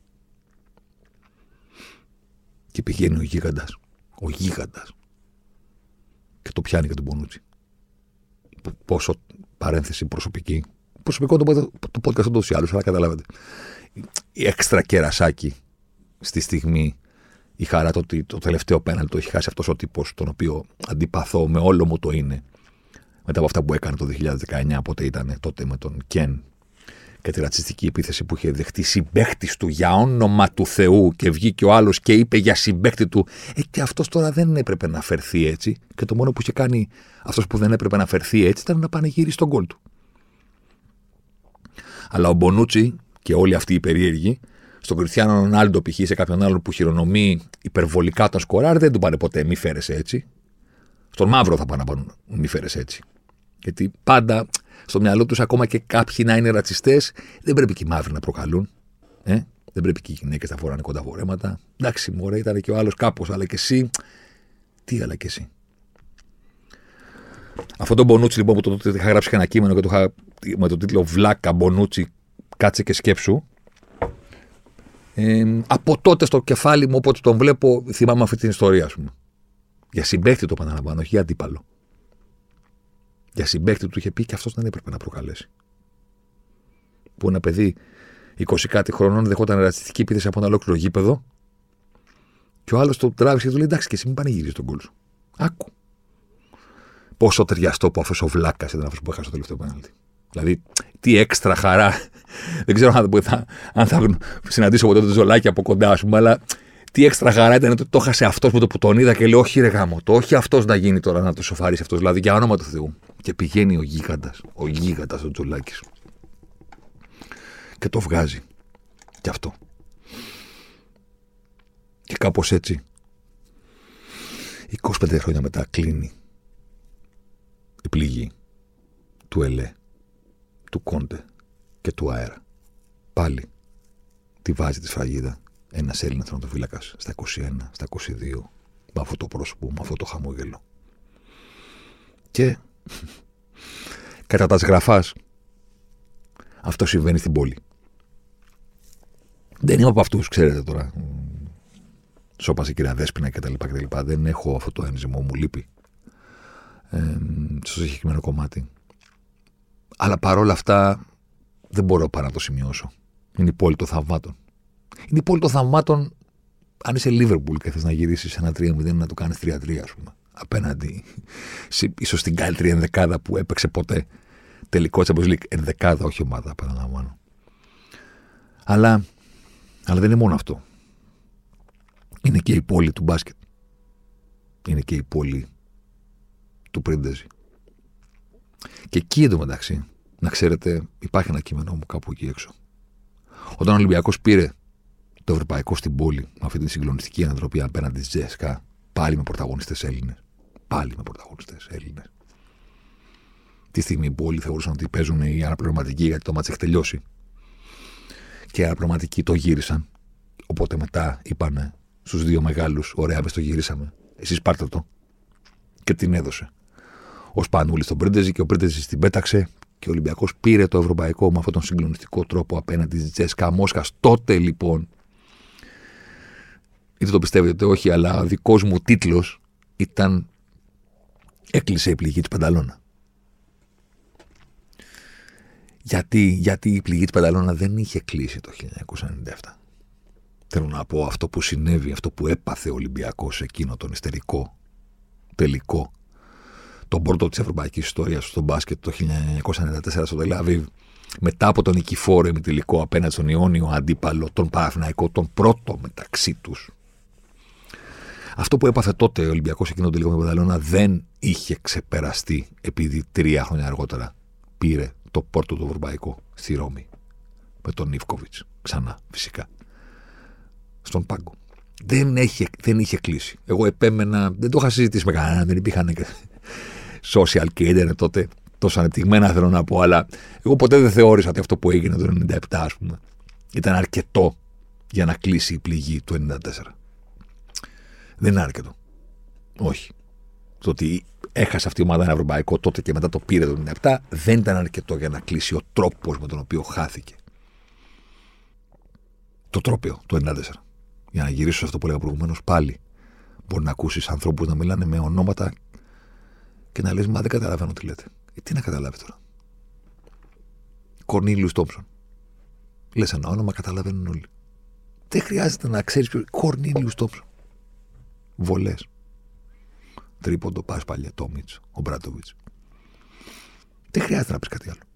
[SPEAKER 3] Και πηγαίνει ο γίγαντας. Και το πιάνει και τον Μπονούτσι. Πόσο παρένθεση προσωπική. Προσωπικό το podcast ούτως ή άλλως, αλλά καταλάβετε. Η έξτρα κερασάκι στη στιγμή, η χαρά το ότι το τελευταίο πέναλτι το έχει χάσει αυτός ο τύπος, τον οποίο αντιπαθώ με όλο μου το είναι, μετά από αυτά που έκανε το 2019, πότε ήταν τότε με τον Κεν και τη ρατσιστική επίθεση που είχε δεχτεί συμπαίκτης του για όνομα του Θεού, και βγήκε ο άλλος και είπε για συμπαίκτη του, και αυτός τώρα δεν έπρεπε να φερθεί έτσι, και το μόνο που είχε κάνει αυτός που δεν έπρεπε να φερθεί έτσι ήταν να πανηγυρίσει τον γκολ του. Αλλά ο Μπονούτσι και όλοι αυτοί οι περίεργοι, στον Κριστιάνο Ρονάλντο π.χ., σε κάποιον άλλον που χειρονομεί υπερβολικά τον σκοράρ, δεν του πάνε ποτέ μη φέρεσαι έτσι. Στον Μαύρο θα πάνε να πάνε μη φέρεσαι έτσι. Γιατί πάντα στο μυαλό τους, ακόμα και κάποιοι να είναι ρατσιστές, δεν πρέπει και οι μαύροι να προκαλούν. Δεν πρέπει και οι γυναίκες να φοράνε κοντά φορέματα. Εντάξει, μωρέ, ήταν και ο άλλος κάπως, αλλά και εσύ. Τι, αλλά και εσύ. Αυτό το Μπονούτσι λοιπόν που τότε είχα γράψει ένα κείμενο και το είχα με τον τίτλο Βλάκα Μπονούτσι, κάτσε και σκέψου. Από τότε στο κεφάλι μου, όποτε τον βλέπω, θυμάμαι αυτή την ιστορία, ας πούμε. Για συμπαίκτη το επαναλαμβάνω, όχι για αντίπαλο. Για συμπαίκτη του είχε πει και αυτός δεν έπρεπε να προκαλέσει. Που ένα παιδί 20 κάτι χρονών δεχόταν ρατσιστική επίθεση από ένα ολόκληρο γήπεδο και ο άλλος το τράβησε και του λέει: εντάξει, και εσύ μην πανηγυρίζεις τον γκολ σου. Άκου. Πόσο ταιριαστό που αυτός ο βλάκας ήταν αυτός που έχασε το τελευταίο πέναλτι. Δηλαδή, τι έξτρα χαρά. Δεν ξέρω αν θα συναντήσω ποτέ τον Τζολάκη από κοντά, ας πούμε, αλλά τι έξτρα χαρά ήταν ότι το έχασε αυτός που τον είδα και λέω: όχι, ρε γάμο, το όχι αυτός να γίνει τώρα να το σοφαρίσει αυτός. Δηλαδή, για όνομα του Θεού. Και πηγαίνει ο γίγαντας ο Τζολάκης. Και το βγάζει. Και αυτό. Και κάπως έτσι 25 χρόνια μετά κλείνει η πληγή του Ελέ, του Κόντε και του Αέρα. Πάλι τη βάζει τη σφραγίδα ένας Έλληνας τερματοφύλακας στα 21, στα 22, με αυτό το πρόσωπο, με αυτό το χαμόγελο. Και κατά τα σγραφάς αυτό συμβαίνει στην πόλη. Δεν είμαι από αυτούς, ξέρετε τώρα. Σώπασε η κυρία Δέσποινα κτλ. Δεν έχω αυτό το ένζυμο, μου λείπει. Στο συγκεκριμένο κομμάτι. Αλλά παρόλα αυτά δεν μπορώ παρά να το σημειώσω. Είναι η πόλη των θαυμάτων. Είναι η πόλη των θαυμάτων αν είσαι Λίβερπουλ και θες να γυρίσεις ένα 3-0 να το κάνεις 3-3, ας πούμε. Απέναντι ίσως την καλύτερη ενδεκάδα που έπαιξε ποτέ. Τελικό Champions League. Ενδεκάδα, όχι ομάδα, παραλαμβάνω. Αλλά δεν είναι μόνο αυτό. Είναι και η πόλη του μπάσκετ. Είναι και η πόλη του Πρίντεζη. Και εκεί εντωμεταξύ, να ξέρετε, υπάρχει ένα κείμενό μου κάπου εκεί έξω. Όταν ο Ολυμπιακός πήρε το ευρωπαϊκό στην πόλη, με αυτή τη συγκλονιστική ανατροπή απέναντι στη Τζέσκα, πάλι με πρωταγωνιστές Έλληνες. Τη στιγμή η πόλη θεωρούσαν ότι παίζουν οι αναπληρωματικοί γιατί το μάτς έχει τελειώσει. Και οι αναπληρωματικοί το γύρισαν. Οπότε μετά είπανε στους δύο μεγάλους: ωραία, μες το γυρίσαμε. Εσείς πάρτε το. Και την έδωσε ο Σπανούλης στον Πρίντεζη και ο Πρίντεζης την πέταξε. Και ο Ολυμπιακός πήρε το ευρωπαϊκό με αυτόν τον συγκλονιστικό τρόπο απέναντι στη Τσέσκα Μόσχας. Τότε λοιπόν, είτε το πιστεύετε είτε όχι, αλλά ο δικός μου τίτλος ήταν «Έκλεισε η πληγή της Πανταλώνα». Γιατί η πληγή της Πανταλώνα δεν είχε κλείσει το 1997. Θέλω να πω αυτό που συνέβη, αυτό που έπαθε ο Ολυμπιακός εκείνο τον ιστερικό τελικό, τον πρώτο της ευρωπαϊκής ιστορίας στο μπάσκετ το 1994 στο Τελ-Αβίβ, μετά από τον νικηφόρο ημιτελικό απέναντι στον Ιόνιο αντίπαλο, τον Παναθηναϊκό, τον πρώτο μεταξύ τους. Αυτό που έπαθε τότε ο Ολυμπιακός εκείνο το τελικό με την Πανταλώνα δεν είχε ξεπεραστεί επειδή 3 χρόνια αργότερα πήρε το πρώτο του ευρωπαϊκό στη Ρώμη με τον Ιβκοβιτς, ξανά φυσικά, στον πάγκο. Δεν είχε κλείσει. Εγώ επέμενα, δεν το είχα συζητήσει με κανέναν, δεν υπήρχαν social και ίντερνετ τότε τόσο ανεπτυγμένα, θέλω να πω, αλλά εγώ ποτέ δεν θεώρησα ότι αυτό που έγινε το 97, ας πούμε, ήταν αρκετό για να κλείσει η πληγή του 94. Δεν είναι αρκετό. Όχι. Το ότι έχασε αυτή η ομάδα ένα ευρωπαϊκό τότε και μετά το πήρε το 97 δεν ήταν αρκετό για να κλείσει ο τρόπος με τον οποίο χάθηκε. Το τρόπαιο του 94. Για να γυρίσω σε αυτό που έλεγα προηγουμένως, πάλι μπορεί να ακούσεις ανθρώπους να μιλάνε με ονόματα και να λες: μα δεν καταλαβαίνω τι λέτε. Τι να καταλάβει τώρα. Κορνίλιους Τόμψον. Λες ένα όνομα, καταλαβαίνουν όλοι. Δεν χρειάζεται να ξέρεις ποιο. Κορνίλιους Τόμψον. Βολές. Τρίποντο, πας παλιά, Τόμιτς, ο Μπράντοβιτς. Δεν χρειάζεται να πεις κάτι άλλο.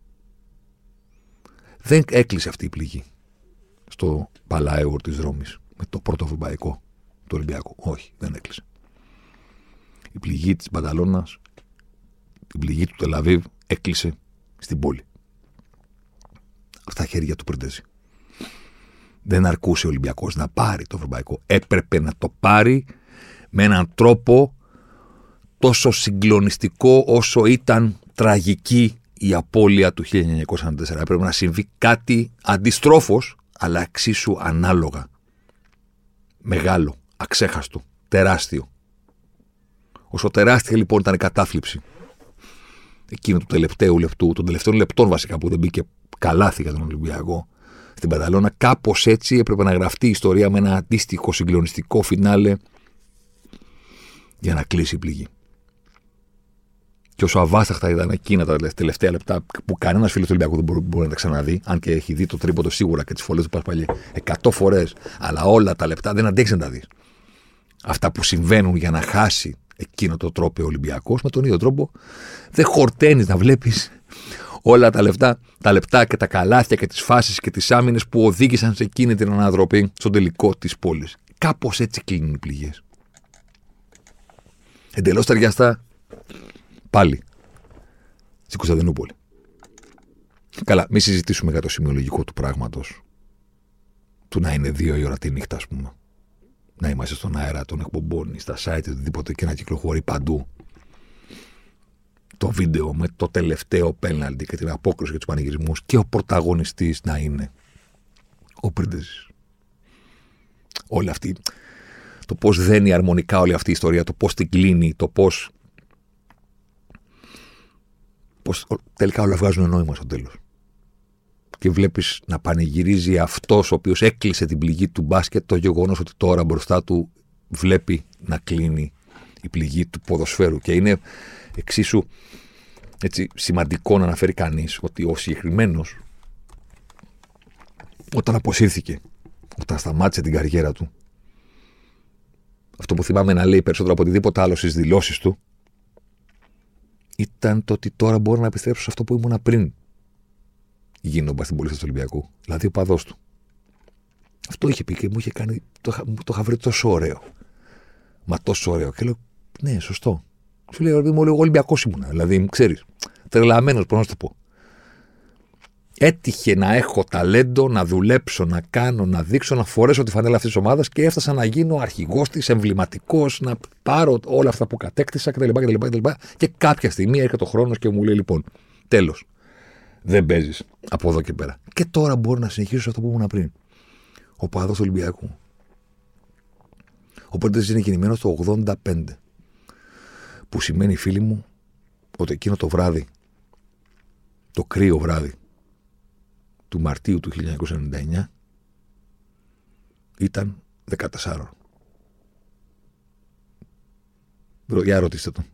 [SPEAKER 3] Δεν έκλεισε αυτή η πληγή στο Παλάεο της Ρώμης με το πρώτο ευρωπαϊκό του Ολυμπιακού. Όχι, δεν έκλεισε. Η πληγή της Μπανταλώνας, η πληγή του Τελ-Αβίβ έκλεισε στην πόλη. Στα χέρια του Πριντέζη. Δεν αρκούσε ο Ολυμπιακός να πάρει το ευρωπαϊκό. Έπρεπε να το πάρει με έναν τρόπο τόσο συγκλονιστικό όσο ήταν τραγική η απώλεια του 1994. Έπρεπε να συμβεί κάτι αντιστρόφως, αλλά εξίσου ανάλογα. Μεγάλο, αξέχαστο, τεράστιο. Όσο τεράστια λοιπόν ήταν η κατάθλιψη εκείνο του τελευταίου λεπτού, των τελευταίων λεπτών βασικά που δεν μπήκε καλάθι για τον Ολυμπιακό στην Μπανταλώνα. Κάπως έτσι έπρεπε να γραφτεί η ιστορία με ένα αντίστοιχο συγκλονιστικό φινάλε για να κλείσει η πληγή. Και όσο αβάσταχτα ήταν εκείνα τα τελευταία λεπτά που κανένας φίλος του Ολυμπιακού δεν μπορεί να τα ξαναδεί, αν και έχει δει το τρίποντο σίγουρα και τις φωλές του Πασπαλιέ 100 φορές, αλλά όλα τα λεπτά δεν αντέξει να τα δεις. Αυτά που συμβαίνουν για να χάσει εκείνο το τρόπο ο Ολυμπιακός, με τον ίδιο τρόπο δεν χορταίνεις να βλέπεις όλα τα λεπτά και τα καλάθια και τις φάσεις και τις άμυνες που οδήγησαν σε εκείνη την αναδροπή στον τελικό της πόλης. Κάπως έτσι κλείνουν οι πληγές. Εντελώς ταιριαστά πάλι στην Κωνσταντινούπολη. Καλά, μην συζητήσουμε για το σημειολογικό του πράγματος. Του να είναι 2 η ώρα τη νύχτα, ας πούμε. Να είμαστε στον αέρα των εκπομπών, στα site, οτιδήποτε και να κυκλοφορεί παντού. Το βίντεο με το τελευταίο πέναλτι και την απόκριση και τους πανηγυρισμούς και ο πρωταγωνιστής να είναι ο Πρίντεζης. Όλη αυτή, το πώς δένει αρμονικά όλη αυτή η ιστορία, το πώς την κλείνει, το πώς τελικά όλα βγάζουν νόημα στο τέλος. Και βλέπεις να πανηγυρίζει αυτός ο οποίος έκλεισε την πληγή του μπάσκετ, το γεγονός ότι τώρα μπροστά του βλέπει να κλείνει η πληγή του ποδοσφαίρου. Και είναι εξίσου έτσι, σημαντικό να αναφέρει κανείς ότι ο συγκεκριμένος, όταν αποσύρθηκε, όταν σταμάτησε την καριέρα του, αυτό που θυμάμαι να λέει περισσότερο από οτιδήποτε άλλο στις δηλώσεις του, ήταν το ότι τώρα μπορώ να επιστρέψω σε αυτό που ήμουνα πριν γίνω ο μπασκετμπολίστας του Ολυμπιακού, δηλαδή ο παδός του. Αυτό είχε πει και μου είχε κάνει, το είχα βρει τόσο ωραίο. Μα τόσο ωραίο. Και λέω, ναι, σωστό. Σου λέει, εγώ Ολυμπιακός ήμουνα. Δηλαδή, ξέρεις, τρελαμένος, πώς να σου το πω. Έτυχε να έχω ταλέντο, να δουλέψω, να κάνω, να δείξω, να φορέσω τη φανέλα αυτής της ομάδας και έφτασα να γίνω αρχηγός της, εμβληματικός, να πάρω όλα αυτά που κατέκτησα κτλ. Και κάποια στιγμή έρχεται ο χρόνος και μου λέει, λοιπόν, τέλος. Δεν παίζεις από εδώ και πέρα. Και τώρα μπορώ να συνεχίσω αυτό που ήμουν πριν. Ο παδός του Ολυμπιακού. Ο Πρίντεζης είναι γεννημένος το 85. Που σημαίνει, φίλοι μου, ότι εκείνο το βράδυ, το κρύο βράδυ του Μαρτίου του 1999, ήταν 14. Για ρωτήστε τον.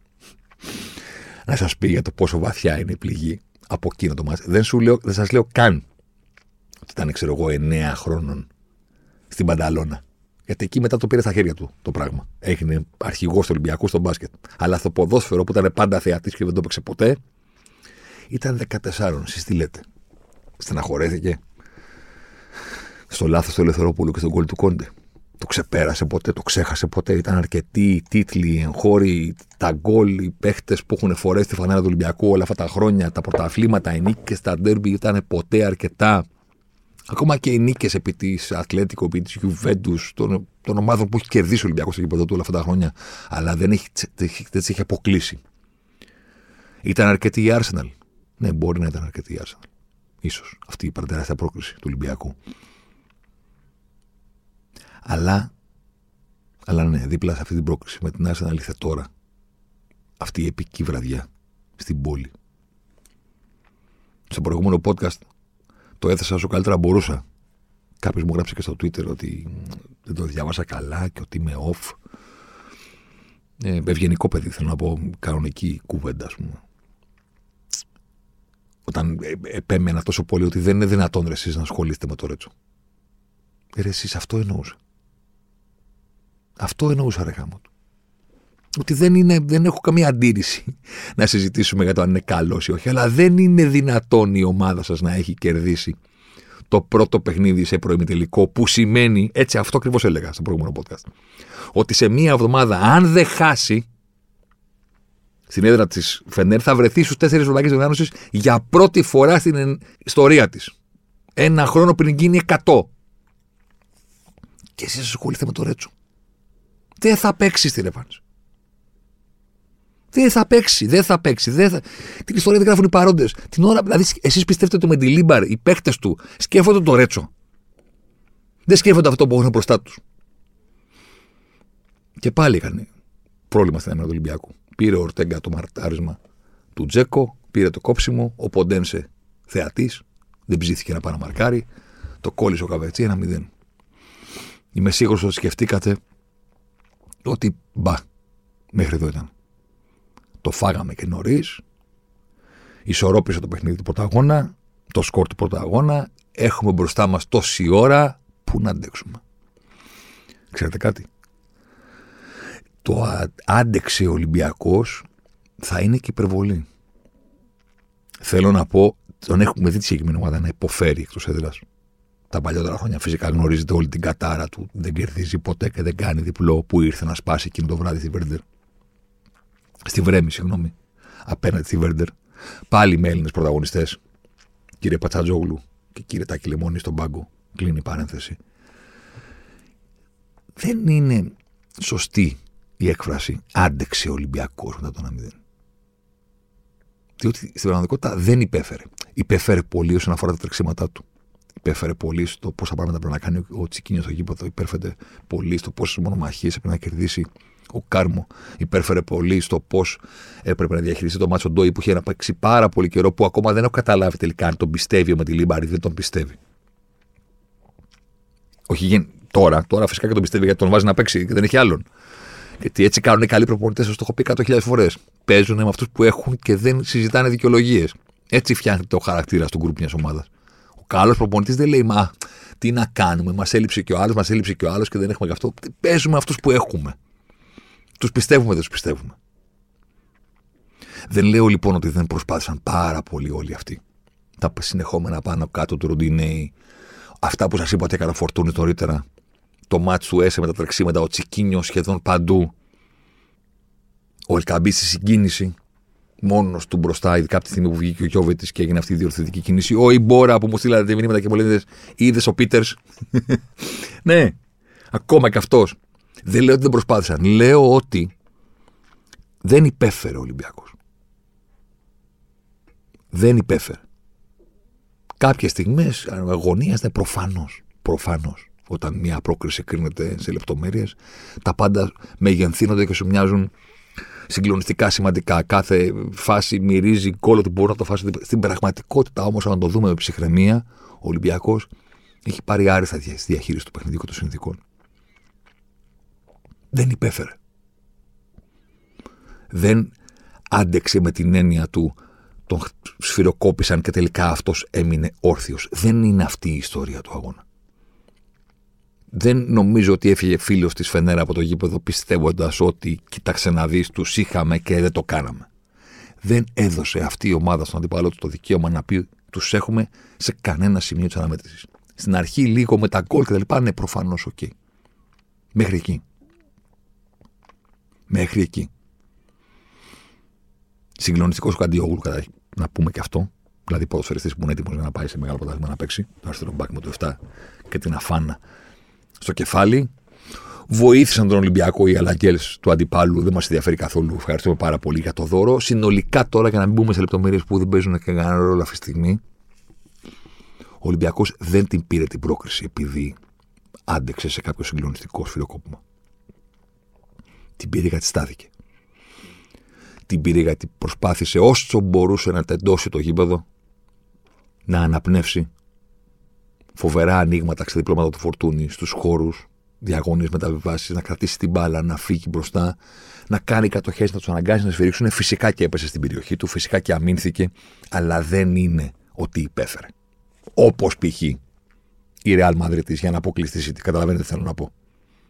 [SPEAKER 3] Να σας πει για το πόσο βαθιά είναι η πληγή από εκείνο το μάτι. Δεν σας λέω καν ότι ήταν, ξέρω εγώ, 9 χρόνων στην Μπανταλώνα. Γιατί εκεί μετά το πήρε στα χέρια του το πράγμα. Έγινε αρχηγός του Ολυμπιακού στο μπάσκετ. Αλλά στο ποδόσφαιρο που ήταν πάντα θεατής και δεν το έπαιξε ποτέ, ήταν 14. Εσείς τι λέτε? Στεναχωρέθηκε στο λάθος του Ελευθερόπουλου και στον γκολ του Κόντε? Το ξεπέρασε ποτέ, το ξέχασε ποτέ? Ήταν αρκετοί οι τίτλοι, οι εγχώροι, τα γκολ, οι παίχτες που έχουν φορέσει τη φανέλα του Ολυμπιακού όλα αυτά τα χρόνια, τα πρωταθλήματα, οι νίκες, τα ντέρμπι ήταν ποτέ αρκετά? Ακόμα και οι νίκες επί της Ατλέτικο, επί της Γιουβέντους, των ομάδων που έχει κερδίσει ο Ολυμπιακός στο γήπεδο του όλα αυτά τα χρόνια, αλλά δεν τις έχει αποκλείσει. Ήταν αρκετή η Arsenal? Ναι, μπορεί να ήταν αρκετή η Arsenal. Ίσως αυτή η παρατεράστια πρόκληση του Ολυμπιακού. Αλλά ναι, δίπλα σε αυτή την πρόκληση με την Arsenal ήρθε τώρα αυτή η επική βραδιά στην πόλη. Στο προηγούμενο podcast το έθεσα όσο καλύτερα μπορούσα. Κάποιος μου γράψε και στο Twitter ότι δεν το διάβασα καλά και ότι είμαι off. Ευγενικό παιδί, θέλω να πω, κανονική κουβέντα, ας πούμε. Όταν επέμενα τόσο πολύ ότι δεν είναι δυνατόν ρε εσείς να ασχολείστε με το Ρέτσο. Ρε εσείς, αυτό εννοούσα. Αυτό εννοούσα, ρε γάμο του. Ότι δεν έχω καμία αντίρρηση να συζητήσουμε για το αν είναι καλός ή όχι, αλλά δεν είναι δυνατόν η ομάδα σας να έχει κερδίσει το πρώτο παιχνίδι σε προημιτελικό, που σημαίνει, έτσι αυτό ακριβώς έλεγα στο προηγούμενο podcast, ότι σε μία εβδομάδα, αν δεν χάσει στην έδρα της Φενέρ, θα βρεθεί στους 4 ευρωπαϊκές διοργάνωσης για πρώτη φορά στην ιστορία της. Ένα χρόνο πριν γίνει 100. Και εσείς ασχολείστε με το Ρέτσο. Δεν θα παίξει στη ρεπάνση. Δεν θα παίξει. Την ιστορία δεν γράφουν οι παρόντες. Την ώρα, δηλαδή, εσείς πιστεύετε ότι με τη Λίμπαρ οι παίκτες του σκέφτονται το Ρέτσο. Δεν σκέφτονται αυτό που έχουν μπροστά τους. Και πάλι έκανε πρόβλημα στην άμυνα του Ολυμπιακού. Πήρε ο Ορτέγκα το μαρτάρισμα του Τζέκο, πήρε το κόψιμο, ο Ποντένσε θεατής, δεν ψήθηκε να πάει να μαρκάρει, το κόλλησε ο Καβερτσί 1-0. Είμαι σίγουρος ότι σκεφτήκατε ότι μέχρι εδώ ήταν. Το φάγαμε και νωρίς, ισορρόπησε το παιχνίδι του πρωταγώνα, το σκορ του πρωταγώνα, έχουμε μπροστά μας τόση ώρα που να αντέξουμε. Ξέρετε κάτι? Το άντεξε ο Ολυμπιακός θα είναι και υπερβολή. Θέλω να πω, τον έχουμε δει τη συγκεκριμένη ομάδα να υποφέρει εκτός έδρας. Τα παλιότερα χρόνια φυσικά γνωρίζετε όλη την κατάρα του. Δεν κερδίζει ποτέ και δεν κάνει διπλό που ήρθε να σπάσει εκείνο το βράδυ στη Βέρντερ. Στη Βρέμη, συγγνώμη. Απέναντι στη Βέρντερ. Πάλι με Έλληνες πρωταγωνιστές. Κύριε Πατσατζόγλου και κύριε Τάκη Λεμόνη στον πάγκο. Κλείνει η παρένθεση. Δεν είναι σωστή η έκφραση άντεξε ο Ολυμπιακός μετά το 1-0. Διότι στην πραγματικότητα δεν υπέφερε. Υπέφερε πολύ όσον αφορά τα τρεξίματά του. Υπέφερε πολύ στο πόσα πράγματα πρέπει να κάνει ο Τσικίνιος στο γήπεδο. Υπέφερε πολύ στο πόσες μονομαχίες έπρεπε να κερδίσει ο Κάρμο. Υπέφερε πολύ στο πώς έπρεπε να διαχειριστεί το μάτσο Ντόι που είχε να παίξει πάρα πολύ καιρό, που ακόμα δεν έχω καταλάβει τελικά αν τον πιστεύει με τη Λίμπαρη, δεν τον πιστεύει. Όχι τώρα φυσικά και τον πιστεύει γιατί τον βάζει να παίξει και δεν έχει άλλον. Γιατί έτσι κάνουν οι καλοί προπονητές, σας το έχω πει 100.000 φορές. Παίζουν με αυτούς που έχουν και δεν συζητάνε δικαιολογίες. Έτσι φτιάχνεται ο χαρακτήρας του γκρουπ μιας ομάδας. Ο καλός προπονητής δεν λέει μα τι να κάνουμε, μας έλειψε και ο άλλος και δεν έχουμε γι' αυτό. Παίζουμε αυτούς που έχουμε. Τους πιστεύουμε, δεν τους πιστεύουμε. Δεν λέω λοιπόν ότι δεν προσπάθησαν πάρα πολύ όλοι αυτοί. Τα συνεχόμενα πάνω κάτω του Ροντινέη, αυτά που σας είπα ότι έκανε ο Φορτούνης νωρίτερα, το μάτς του Έσε με τα τρεξίματα, ο Τσικίνιος σχεδόν παντού, ο Ελκαμπή στη συγκίνηση, μόνος του μπροστά, ειδικά από τη στιγμή που βγήκε ο Γιώβετης και έγινε αυτή η διορθωτική κίνηση. Ο Ιμπόρα που μου στείλατε μηνύματα και μου λέτε, είδες ο Πίτερς. Ναι, ακόμα και αυτός. Δεν λέω ότι δεν προσπάθησαν. Λέω ότι δεν υπέφερε ο Ολυμπιακός. Δεν υπέφερε. Κάποιες στιγμές αγωνίας είναι προφανώς. Όταν μια πρόκριση κρίνεται σε λεπτομέρειες, τα πάντα μεγενθύνονται και σου μοιάζουν συγκλονιστικά σημαντικά. Κάθε φάση μυρίζει γκολ ότι μπορεί να το φάσει. Στην πραγματικότητα όμως, αν το δούμε με ψυχραιμία, ο Ολυμπιακός έχει πάρει άριστα στη διαχείριση του παιχνιδιού και των συνθηκών. Δεν υπέφερε. Δεν άντεξε με την έννοια του τον σφυροκόπησαν και τελικά αυτός έμεινε όρθιος. Δεν είναι αυτή η ιστορία του αγώνα. Δεν νομίζω ότι έφυγε φίλος της Φενέρα από το γήπεδο πιστεύοντας ότι κοίταξε να δεις, τους είχαμε και δεν το κάναμε. Δεν έδωσε αυτή η ομάδα στον αντίπαλό του το δικαίωμα να πει τους έχουμε σε κανένα σημείο της αναμέτρησης. Στην αρχή λίγο με τα γκολ και τα λοιπά, ναι, προφανώς οκ. Μέχρι εκεί. Συγκλονιστικός ο Καντιόγλου, να πούμε και αυτό. Δηλαδή, ποδοσφαιριστής που είναι έτοιμος για να πάει σε μεγάλο πρωτάθλημα να παίξει. Το αριστερό μπακ με το 7 και την Αφάνα στο κεφάλι. Βοήθησαν τον Ολυμπιακό οι αλλαγές του αντιπάλου. Δεν μας ενδιαφέρει καθόλου. Ευχαριστούμε πάρα πολύ για το δώρο. Συνολικά τώρα, για να μην μπούμε σε λεπτομέρειες που δεν παίζουν και κανένα ρόλο αυτή τη στιγμή, ο Ολυμπιακός δεν την πήρε την πρόκριση επειδή άντεξε σε κάποιο συγκλονιστικό σφυροκόπημα. Την πήρε γιατί στάθηκε. Την πήρε γιατί προσπάθησε όσο μπορούσε να τεντώσει το γήπεδο, να αναπνεύσει φοβερά ανοίγματα, ξεδιπλώματα του Φορτούνη στους χώρους, διαγωνίες μεταβιβάσεις, να κρατήσει την μπάλα, να φύγει μπροστά, να κάνει κατοχές, να τους αναγκάσει να σφυρίξουν. Φυσικά και έπεσε στην περιοχή του, φυσικά και αμήνθηκε, αλλά δεν είναι ότι υπέφερε. Όπως π.χ. η Ρεάλ Μαδρίτης για να αποκλειστεί, καταλαβαίνετε τι θέλω να πω.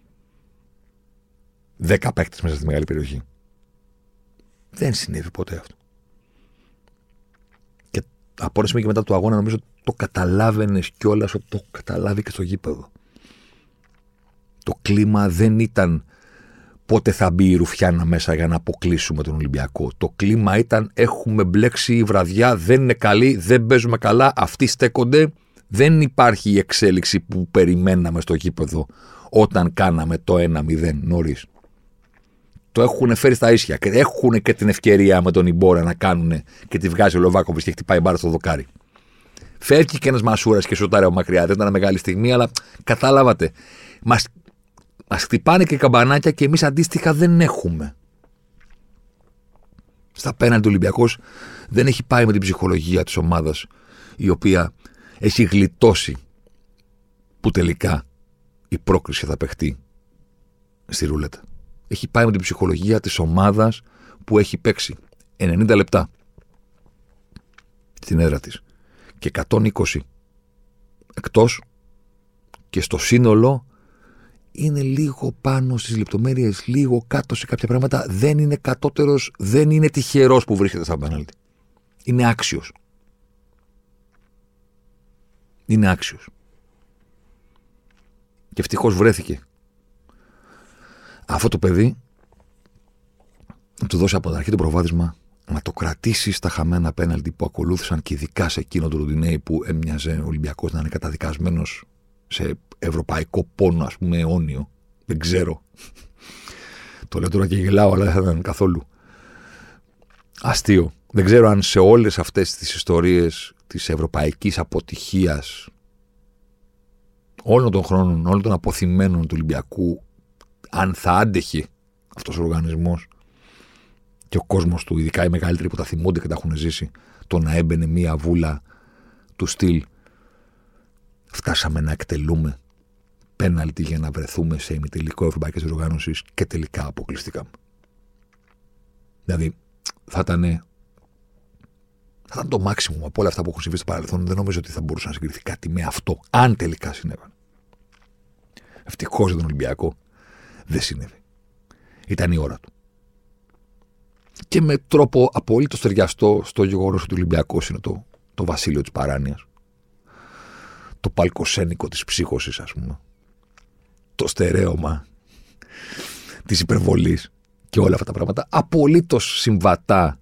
[SPEAKER 3] 10 παίκτες μέσα στη μεγάλη περιοχή. Δεν συνέβη ποτέ αυτό. Και από ένα σημείο και μετά του αγώνα νομίζω το καταλάβαινες κιόλας ότι το καταλάβει και στο γήπεδο. Το κλίμα δεν ήταν πότε θα μπει η Ρουφιάνα μέσα για να αποκλείσουμε τον Ολυμπιακό. Το κλίμα ήταν έχουμε μπλέξει η βραδιά, δεν είναι καλή, δεν παίζουμε καλά, αυτοί στέκονται. Δεν υπάρχει η εξέλιξη που περιμέναμε στο γήπεδο όταν κάναμε το 1-0 νωρίς. Το έχουν φέρει στα ίσια και έχουν και την ευκαιρία με τον Ιμπόρα να κάνουν και τη βγάζει ο Λοβάκοβιτς και χτυπάει μπάρα στο δοκάρι. Φεύγει και ένας Μασούρας και σουτάρει από μακριά. Δεν ήταν μεγάλη στιγμή, αλλά κατάλαβατε. Μας χτυπάνε και καμπανάκια και εμείς αντίστοιχα δεν έχουμε. Στα πέναλτι ο Ολυμπιακός δεν έχει πάει με την ψυχολογία της ομάδας η οποία έχει γλιτώσει που τελικά η πρόκριση θα παιχτεί στη ρουλέτα. Έχει πάει με την ψυχολογία της ομάδας που έχει παίξει 90 λεπτά στην έδρα της και 120 εκτός και στο σύνολο είναι λίγο πάνω στις λεπτομέρειες, λίγο κάτω σε κάποια πράγματα. Δεν είναι κατώτερος, δεν είναι τυχερός που βρίσκεται στα πέναλτι. Είναι άξιος. Είναι άξιος. Και ευτυχώς βρέθηκε αυτό το παιδί να του δώσει από την αρχή το προβάδισμα, να το κρατήσει στα χαμένα πέναλτι που ακολούθησαν και ειδικά σε εκείνο το Ρουντινέι που έμοιαζε ο Ολυμπιακός να είναι καταδικασμένος σε ευρωπαϊκό πόνο, ας πούμε, αιώνιο. Δεν ξέρω. Το λέω τώρα και γελάω, αλλά δεν θα ήταν καθόλου αστείο. Δεν ξέρω αν σε όλες αυτές τις ιστορίες της ευρωπαϊκής αποτυχίας όλων των χρόνων, όλων των αποθυμένων του Ολυμπιακού, αν θα άντεχε αυτός ο οργανισμός και ο κόσμος του, ειδικά οι μεγαλύτεροι που τα θυμούνται και τα έχουν ζήσει, το να έμπαινε μία βούλα του στυλ φτάσαμε να εκτελούμε πέναλτι για να βρεθούμε σε ημιτελικό ευρωπαϊκής οργάνωσης και τελικά αποκλειστήκαμε. Δηλαδή θα ήταν το μάξιμουμ από όλα αυτά που έχουν συμβεί στο παρελθόν. Δεν νομίζω ότι θα μπορούσε να συγκριθεί κάτι με αυτό, αν τελικά συνέβαινε. Ευτυχώς για τον Ολυμπιακό δεν συνέβη. Ήταν η ώρα του. Και με τρόπο απολύτως ταιριαστό στο γεγονός ότι ο Ολυμπιακός είναι το βασίλειο της παράνοιας. Το παλκοσένικο της ψύχωσης, ας πούμε. Το στερέωμα της υπερβολής και όλα αυτά τα πράγματα. Απολύτως συμβατά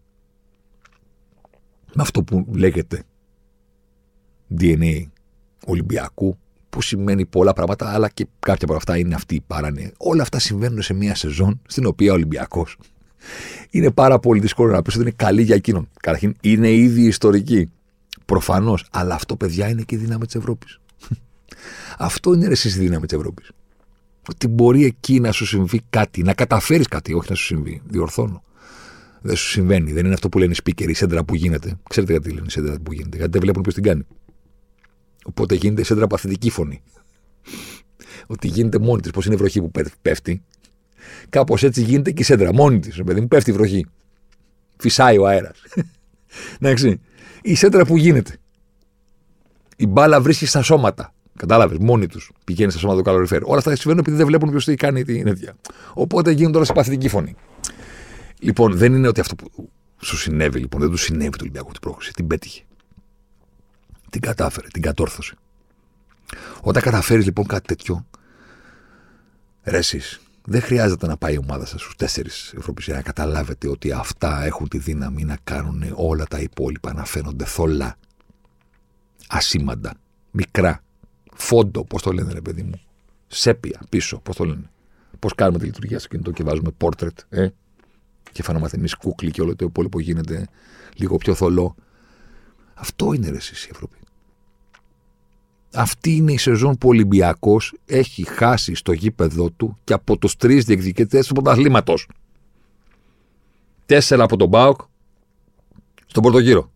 [SPEAKER 3] με αυτό που λέγεται DNA Ολυμπιακού, που σημαίνει πολλά πράγματα, αλλά και κάποια από αυτά είναι αυτή η παράνοια. Όλα αυτά συμβαίνουν σε μια σεζόν στην οποία ο Ολυμπιακός είναι πάρα πολύ δύσκολο να πεις ότι είναι καλή για εκείνον. Καταρχήν είναι ήδη ιστορική. Προφανώς. Αλλά αυτό, παιδιά, είναι και η δύναμη της Ευρώπης. Αυτό είναι εσείς η δύναμη της Ευρώπης. Ότι μπορεί εκεί να σου συμβεί κάτι, να καταφέρεις κάτι, όχι να σου συμβεί. Διορθώνω. Δεν σου συμβαίνει. Δεν είναι αυτό που λένε οι speaker, η σέντρα που γίνεται. Ξέρετε γιατί λένε η σέντρα που γίνεται? Γιατί δεν βλέπουν ποιος την κάνει. Οπότε γίνεται η σέντρα παθητική φωνή. Ότι γίνεται μόνη της. Πώς είναι η βροχή που πέφτει. Κάπως έτσι γίνεται και η σέντρα μόνη της. Παιδί μου, πέφτει η βροχή. Φυσάει ο αέρας. Εντάξει. Η σέντρα που γίνεται. Η μπάλα βρίσκει στα σώματα. Κατάλαβες, μόνοι τους. Πηγαίνει στα σώματα του καλοριφέρου. Όλα αυτά συμβαίνουν επειδή δεν βλέπουν ποιος τι κάνει την ίδια. Οπότε γίνονται τώρα σε παθητική φωνή. Λοιπόν, δεν είναι ότι αυτό που σου συνέβη, λοιπόν, δεν του συνέβη του Ολυμπιακού την πρόκληση. Την πέτυχε. Την κατάφερε, την κατόρθωσε. Όταν καταφέρεις λοιπόν κάτι τέτοιο, ρε εσείς, δεν χρειάζεται να πάει η ομάδα σας στους 4 Ευρώπης για να καταλάβετε ότι αυτά έχουν τη δύναμη να κάνουν όλα τα υπόλοιπα να φαίνονται θολά, ασήμαντα, μικρά, φόντο, πώς το λένε, ρε παιδί μου, σέπια πίσω, πώς το λένε. Πώς κάνουμε τη λειτουργία στο κινητό και βάζουμε portrait, και φανόμαστε κούκλοι και όλο το υπόλοιπο γίνεται λίγο πιο θολό. Αυτό είναι, ρε εσείς, η Ευρώπη. Αυτή είναι η σεζόν που ο Ολυμπιακός έχει χάσει στο γήπεδό του και από τους 3 διεκδικητές του πρωταθλήματος. 4 από τον ΠΑΟΚ στον πρώτο γύρο.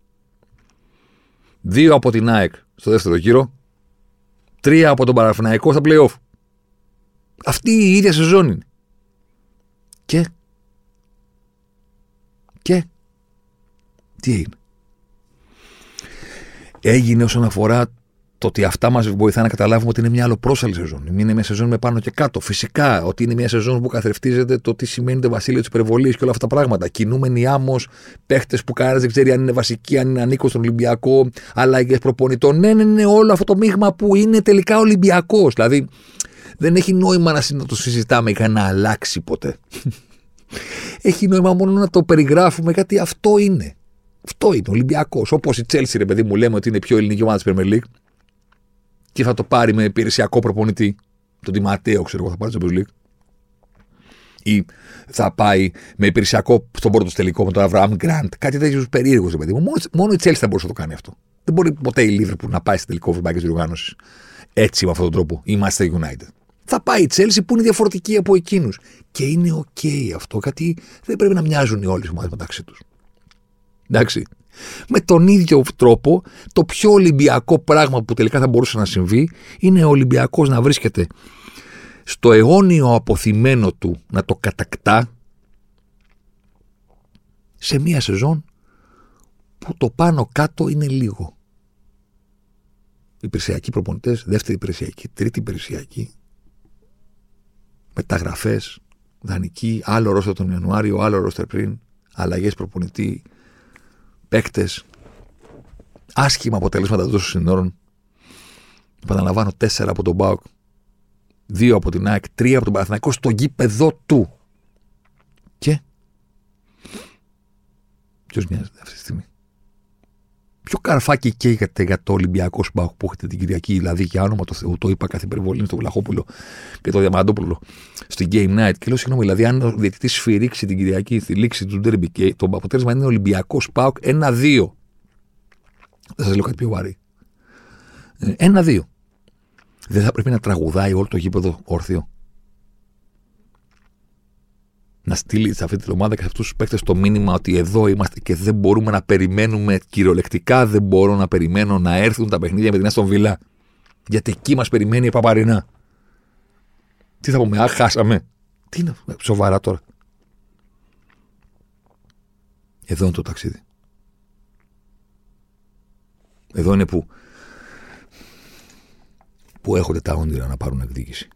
[SPEAKER 3] 2 από την ΑΕΚ στο δεύτερο γύρο. 3 από τον Παναθηναϊκό στα play-off. Αυτή η ίδια σεζόν είναι. Και τι έγινε? Έγινε όσον αφορά το ότι αυτά μας βοηθά να καταλάβουμε ότι είναι μια αλλοπρόσαλη σεζόν. Είναι μια σεζόν με πάνω και κάτω. Φυσικά ότι είναι μια σεζόν που καθρεφτίζεται το τι σημαίνει το βασίλειο της υπερβολής και όλα αυτά τα πράγματα. Κινούμενοι άμμος, παίχτες που κανένας δεν ξέρει αν είναι βασικοί, αν είναι ανήκουν στον Ολυμπιακό, αλλαγές προπονητών. Ναι, όλο αυτό το μείγμα που είναι τελικά Ολυμπιακός. Δηλαδή δεν έχει νόημα να το συζητάμε για να αλλάξει ποτέ. Έχει νόημα μόνο να το περιγράφουμε, γιατί αυτό είναι. Αυτό είναι Ολυμπιακός. Όπως η Chelsea, ρε παιδί μου, λέμε ότι είναι πιο ελληνική ομάδα της Premier League και θα το πάρει με υπηρεσιακό προπονητή, τον Ντι Ματέο, ξέρω εγώ, θα πάρει το Champions League. Ή θα πάει με υπηρεσιακό στον πρώτο τελικό με τον Αβραάμ Γκραντ. Κάτι τέτοιο περίεργο, ρε παιδί μου. Μόνο η Chelsea θα μπορούσε να το κάνει αυτό. Δεν μπορεί ποτέ η Liverpool να πάει στο τελικό ευρωπαϊκής διοργάνωσης έτσι, με αυτόν τον τρόπο, ή Manchester United. Θα πάει η Chelsea που είναι διαφορετική από εκείνους. Και είναι ok αυτό, γιατί δεν πρέπει να μοιάζουν οι όλες οι ομάδες μεταξύ τους. Εντάξει. Με τον ίδιο τρόπο, το πιο Ολυμπιακό πράγμα που τελικά θα μπορούσε να συμβεί είναι ο Ολυμπιακός να βρίσκεται στο αιώνιο αποθυμένο του, να το κατακτά σε μία σεζόν που το πάνω κάτω είναι λίγο. Υπηρεσιακοί προπονητές, δεύτερη υπηρεσιακή, τρίτη υπηρεσιακή, μεταγραφές, δανεικοί, άλλο ρόστερ τον Ιανουάριο, άλλο ρόστερ πριν, αλλαγές προπονητή, παίκτες, άσχημα αποτελέσματα τόσο συνόρων. Επαναλαμβάνω, 4 από τον ΠΑΟΚ, 2 από την ΑΕΚ, 3 από τον Παναθηναϊκό στο γήπεδο του. Και ποιος νοιάζεται αυτή τη στιγμή? Ποιο καρφάκι καίγεται για το Ολυμπιακό ΠΑΟΚ που έχετε την Κυριακή, δηλαδή για όνομα του Θεού, το είπα κάθε υπερβολή στο Βλαχόπουλο και το Διαμαντόπουλο στην Game Night. Και λέω συγγνώμη, δηλαδή αν ο διαιτητής σφυρίξει την Κυριακή στη λήξη του Derby και το αποτέλεσμα είναι Ολυμπιακό ΠΑΟΚ 1-2. Δεν σας λέω κάτι πιο βαρύ. 1-2. Δεν θα πρέπει να τραγουδάει όλο το γήπεδο όρθιο? Να στείλει σε αυτή την ομάδα και σε αυτούς τους παίκτες το μήνυμα ότι εδώ είμαστε και δεν μπορούμε να περιμένουμε, κυριολεκτικά δεν μπορώ να περιμένω να έρθουν τα παιχνίδια με την Άστον Βίλα. Γιατί εκεί μας περιμένει η Παπαρίνα. Τι θα πούμε, χάσαμε? Τι είναι, σοβαρά τώρα? Εδώ είναι το ταξίδι. Εδώ είναι που έχονται τα όνειρα να πάρουν εκδίκηση.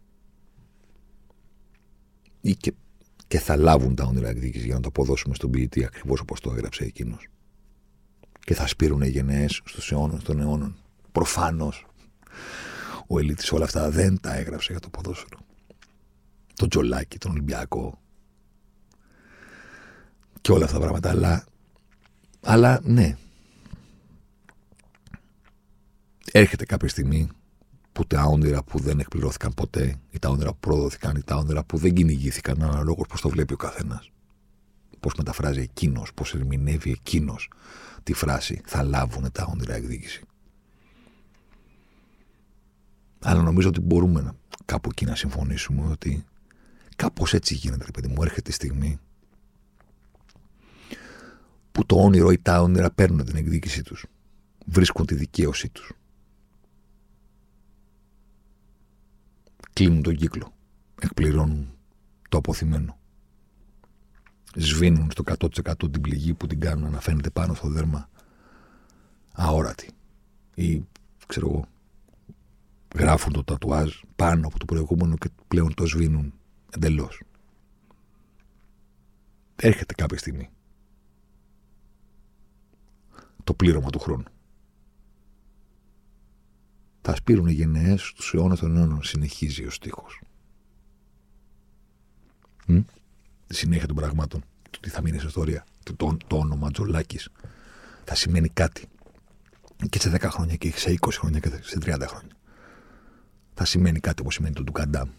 [SPEAKER 3] Ή και θα λάβουν τα όνειρα εκδίκηση για να το αποδώσουμε στον ποιητή ακριβώς όπως το έγραψε εκείνος. Και θα σπείρουν οι γενναίες στους αιώνες των αιώνων. Προφανώς ο Ελίτης όλα αυτά δεν τα έγραψε για το ποδόσφαιρο. Το Τζολάκι, τον Ολυμπιακό και όλα αυτά τα πράγματα. Αλλά ναι, έρχεται κάποια στιγμή που τα όνειρα που δεν εκπληρώθηκαν ποτέ, ή τα όνειρα που προδόθηκαν, ή τα όνειρα που δεν κυνηγήθηκαν, αναλόγως πώς το βλέπει ο καθένας. Πώς μεταφράζει εκείνος, πώς ερμηνεύει εκείνος τη φράση, θα λάβουν τα όνειρα εκδίκηση. Αλλά νομίζω ότι μπορούμε κάπου εκεί να συμφωνήσουμε ότι κάπως έτσι γίνεται, ρε παιδί μου. Έρχεται η στιγμή που το όνειρο ή τα όνειρα παίρνουν την εκδίκησή τους, βρίσκουν τη δικαίωσή τους. Κλείνουν τον κύκλο. Εκπληρώνουν το αποθυμένο. Σβήνουν στο 100% την πληγή που την κάνουν να φαίνεται πάνω στο δέρμα αόρατη. Ή, ξέρω εγώ, γράφουν το τατουάζ πάνω από το προηγούμενο και πλέον το σβήνουν εντελώς. Έρχεται κάποια στιγμή το πλήρωμα του χρόνου. Θα σπείρουν οι γενναίες στους αιώνες των αιώνων, συνεχίζει ο στίχος. Τη συνέχεια των πραγμάτων, το τι θα μείνει σε ιστορία, το όνομα Τζολάκης θα σημαίνει κάτι και σε 10 χρόνια και σε 20 χρόνια και σε 30 χρόνια. Θα σημαίνει κάτι όπως σημαίνει το Ντουκαντάμ.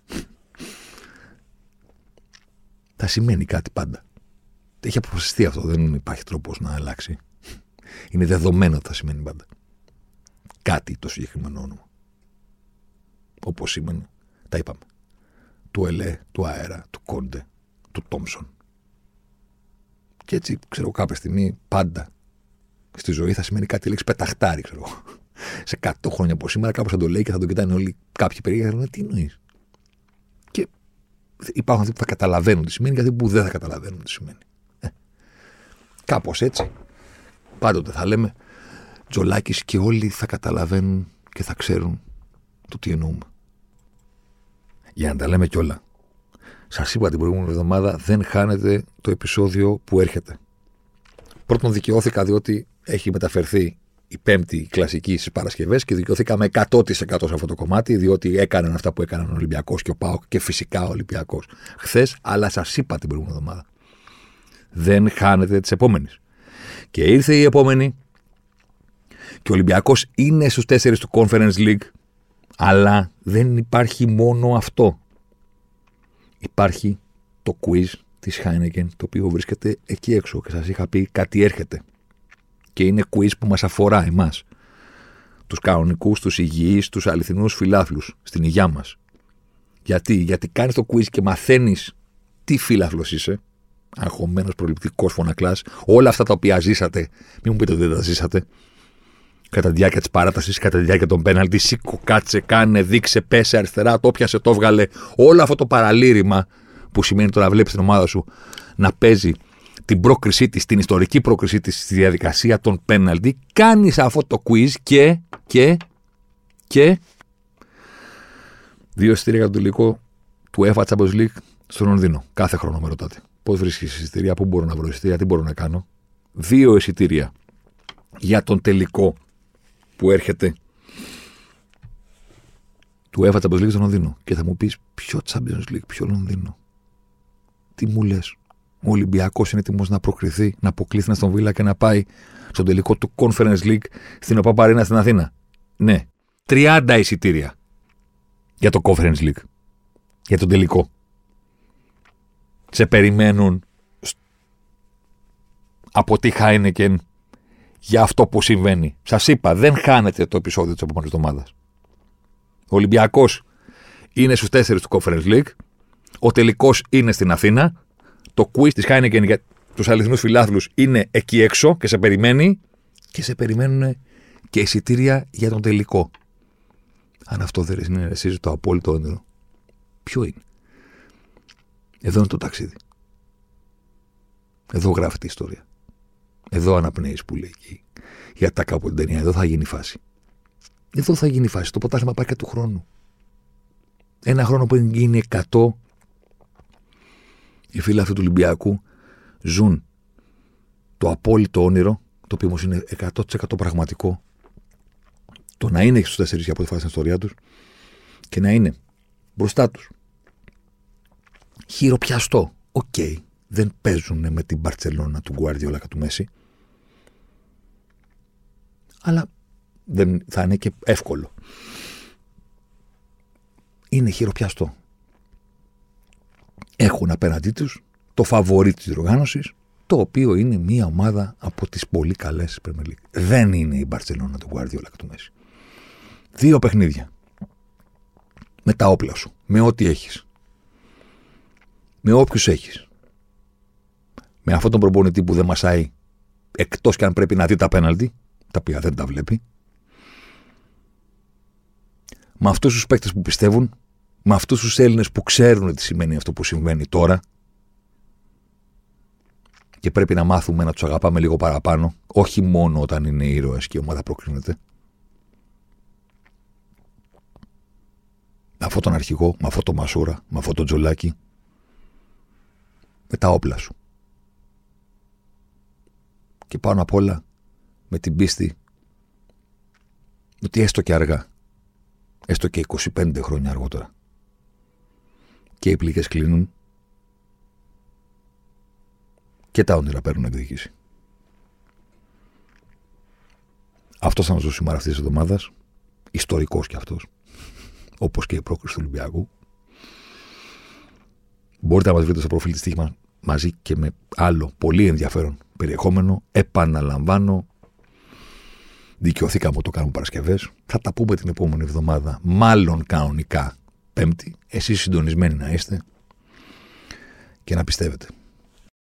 [SPEAKER 3] Θα σημαίνει κάτι πάντα. Έχει αποφασιστεί αυτό, δεν υπάρχει τρόπος να αλλάξει. Είναι δεδομένο ότι θα σημαίνει πάντα κάτι το συγκεκριμένο όνομα. Όπως σήμαινε, τα είπαμε, του Ελέ, του Αέρα, του Κόντε, του Τόμψον. Και έτσι, ξέρω, κάποια στιγμή πάντα στη ζωή θα σημαίνει κάτι, λέξη πεταχτάρι, ξέρω. Σε 100 χρόνια από σήμερα κάπως θα το λέει και θα το κοιτάνε όλοι κάποιοι περίεργα και θα λένε τι εννοείς. Και υπάρχουν αυτοί που θα καταλαβαίνουν τι σημαίνει και αυτοί που δεν θα καταλαβαίνουν τι σημαίνει. Κάπως έτσι πάντοτε θα λέμε Τζολάκης και όλοι θα καταλαβαίνουν και θα ξέρουν το τι εννοούμε. Για να τα λέμε κιόλα, σας είπα την προηγούμενη εβδομάδα, δεν χάνετε το επεισόδιο που έρχεται. Πρώτον, δικαιώθηκα διότι έχει μεταφερθεί η Πέμπτη κλασική στις Παρασκευές και δικαιώθηκαμε 100% σε αυτό το κομμάτι, διότι έκαναν αυτά που έκαναν ο Ολυμπιακός και ο ΠΑΟΚ και φυσικά ο Ολυμπιακός χθες, αλλά σας είπα την προηγούμενη εβδομάδα. Δεν χάνετε τις επόμενες. Και ήρθε η επόμενη και ο Ολυμπιακός είναι στους 4 του Conference League, αλλά δεν υπάρχει μόνο αυτό. Υπάρχει το quiz της Heineken, το οποίο βρίσκεται εκεί έξω και σας είχα πει κάτι έρχεται. Και είναι quiz που μας αφορά εμάς. Τους κανονικούς, τους υγιείς, τους αληθινούς φιλάθλους στην υγειά μας. Γιατί κάνεις το quiz και μαθαίνεις τι φίλαθλος είσαι Αγχωμένος, προληπτικός, φωνακλάς. Όλα αυτά τα οποία ζήσατε, μην μου πείτε ότι δεν τα ζήσατε. Κατά τη διάρκεια της παράτασης, κατά τη διάρκεια των πέναλτι, σήκω, κάτσε, κάνε, δείξε, πέσε αριστερά, το πιάσε, το βγάλε. Όλο αυτό το παραλήρημα που σημαίνει τώρα βλέπεις την ομάδα σου να παίζει την πρόκρισή της, την ιστορική πρόκρισή της στη διαδικασία των πέναλτι, κάνεις αυτό το quiz και 2 εισιτήρια για το τελικό του UEFA Champions League στο Λονδίνο. Κάθε χρόνο με ρωτάτε. Πώς βρίσκεις εισιτήρια, πού μπορώ να βρω εισιτήρια, τι μπορώ να κάνω. 2 εισιτήρια για τον τελικό που έρχεται του UEFA Champions League στο Λονδίνο. Και θα μου πεις, ποιο Champions League, ποιο Λονδίνο. Τι μου λες. Ο Ολυμπιακός είναι έτοιμος να προκριθεί, να αποκλείσει στον Βίλα και να πάει στον τελικό του Conference League στην ΟΠΑΠ Αρένα στην Αθήνα. Ναι. 30 εισιτήρια για το Conference League. Για τον τελικό. Σε περιμένουν από τη Heineken για αυτό που συμβαίνει. Σας είπα, δεν χάνετε το επεισόδιο της επόμενης εβδομάδας. Ο Ολυμπιακός είναι στους 4 του Conference League. Ο τελικός είναι στην Αθήνα. Το quiz της Heineken για τους αληθινούς φιλάθλους είναι εκεί έξω και σε περιμένει. Και σε περιμένουν και εισιτήρια για τον τελικό. Αν αυτό δεν είναι εσείς το απόλυτο όνειρο, ποιο είναι? Εδώ είναι το ταξίδι. Εδώ γράφεται η ιστορία. Εδώ αναπνέεις που λέει εκεί. Για τα κάπου την ταινία. Εδώ θα γίνει η φάση. Εδώ θα γίνει η φάση. Το πρωτάθλημα πάει και του χρόνου. Ένα χρόνο που γίνει 100, οι φίλοι αυτού του Ολυμπιακού ζουν το απόλυτο όνειρο, το οποίο όμως είναι 100% πραγματικό. Το να είναι στους 4 για πρώτη φορά στην ιστορία τους και να είναι μπροστά τους χειροπιαστό. Οκ, δεν παίζουν με την Μπαρτσελώνα του Γκουαρδιόλα και του Μέση, αλλά δεν θα είναι και εύκολο. Είναι χειροπιαστό. Έχουν απέναντί τους το φαβορί της διοργάνωσης, το οποίο είναι μια ομάδα από τις πολύ καλές Premier League. Δεν είναι η Μπαρτσελώνα του Γκουαρδιόλα και του Μέση. 2 παιχνίδια. Με τα όπλα σου. Με ό,τι έχεις. Με όποιους έχεις. Με αυτόν τον προπονητή που δεν μασάει, εκτός και αν πρέπει να δει τα πέναλτι, τα οποία δεν τα βλέπει. Με αυτούς τους παίκτες που πιστεύουν. Με αυτούς τους Έλληνες που ξέρουν τι σημαίνει αυτό που συμβαίνει τώρα. Και πρέπει να μάθουμε να τους αγαπάμε λίγο παραπάνω. Όχι μόνο όταν είναι ήρωες και η ομάδα προκρίνεται. Με αυτόν τον αρχηγό, με αυτόν τον Μασούρα, με αυτόν τον Τζολάκη. Με τα όπλα σου. Και πάνω απ' όλα με την πίστη ότι έστω και αργά, έστω και 25 χρόνια αργότερα, και οι πληγές κλείνουν και τα όνειρα παίρνουν εκδίκηση. Αυτός θα μας δώσει σήμερα αυτής της εβδομάδας, ιστορικός κι αυτός, όπως και η πρόκριση του Ολυμπιακού. Μπορείτε να μας βρείτε στο προφίλ της Στοίχημα μαζί και με άλλο πολύ ενδιαφέρον περιεχόμενο. Επαναλαμβάνω, δικαιωθήκαμε που το κάνουμε Παρασκευές. Θα τα πούμε την επόμενη εβδομάδα, μάλλον κανονικά Πέμπτη. Εσείς συντονισμένοι να είστε και να πιστεύετε.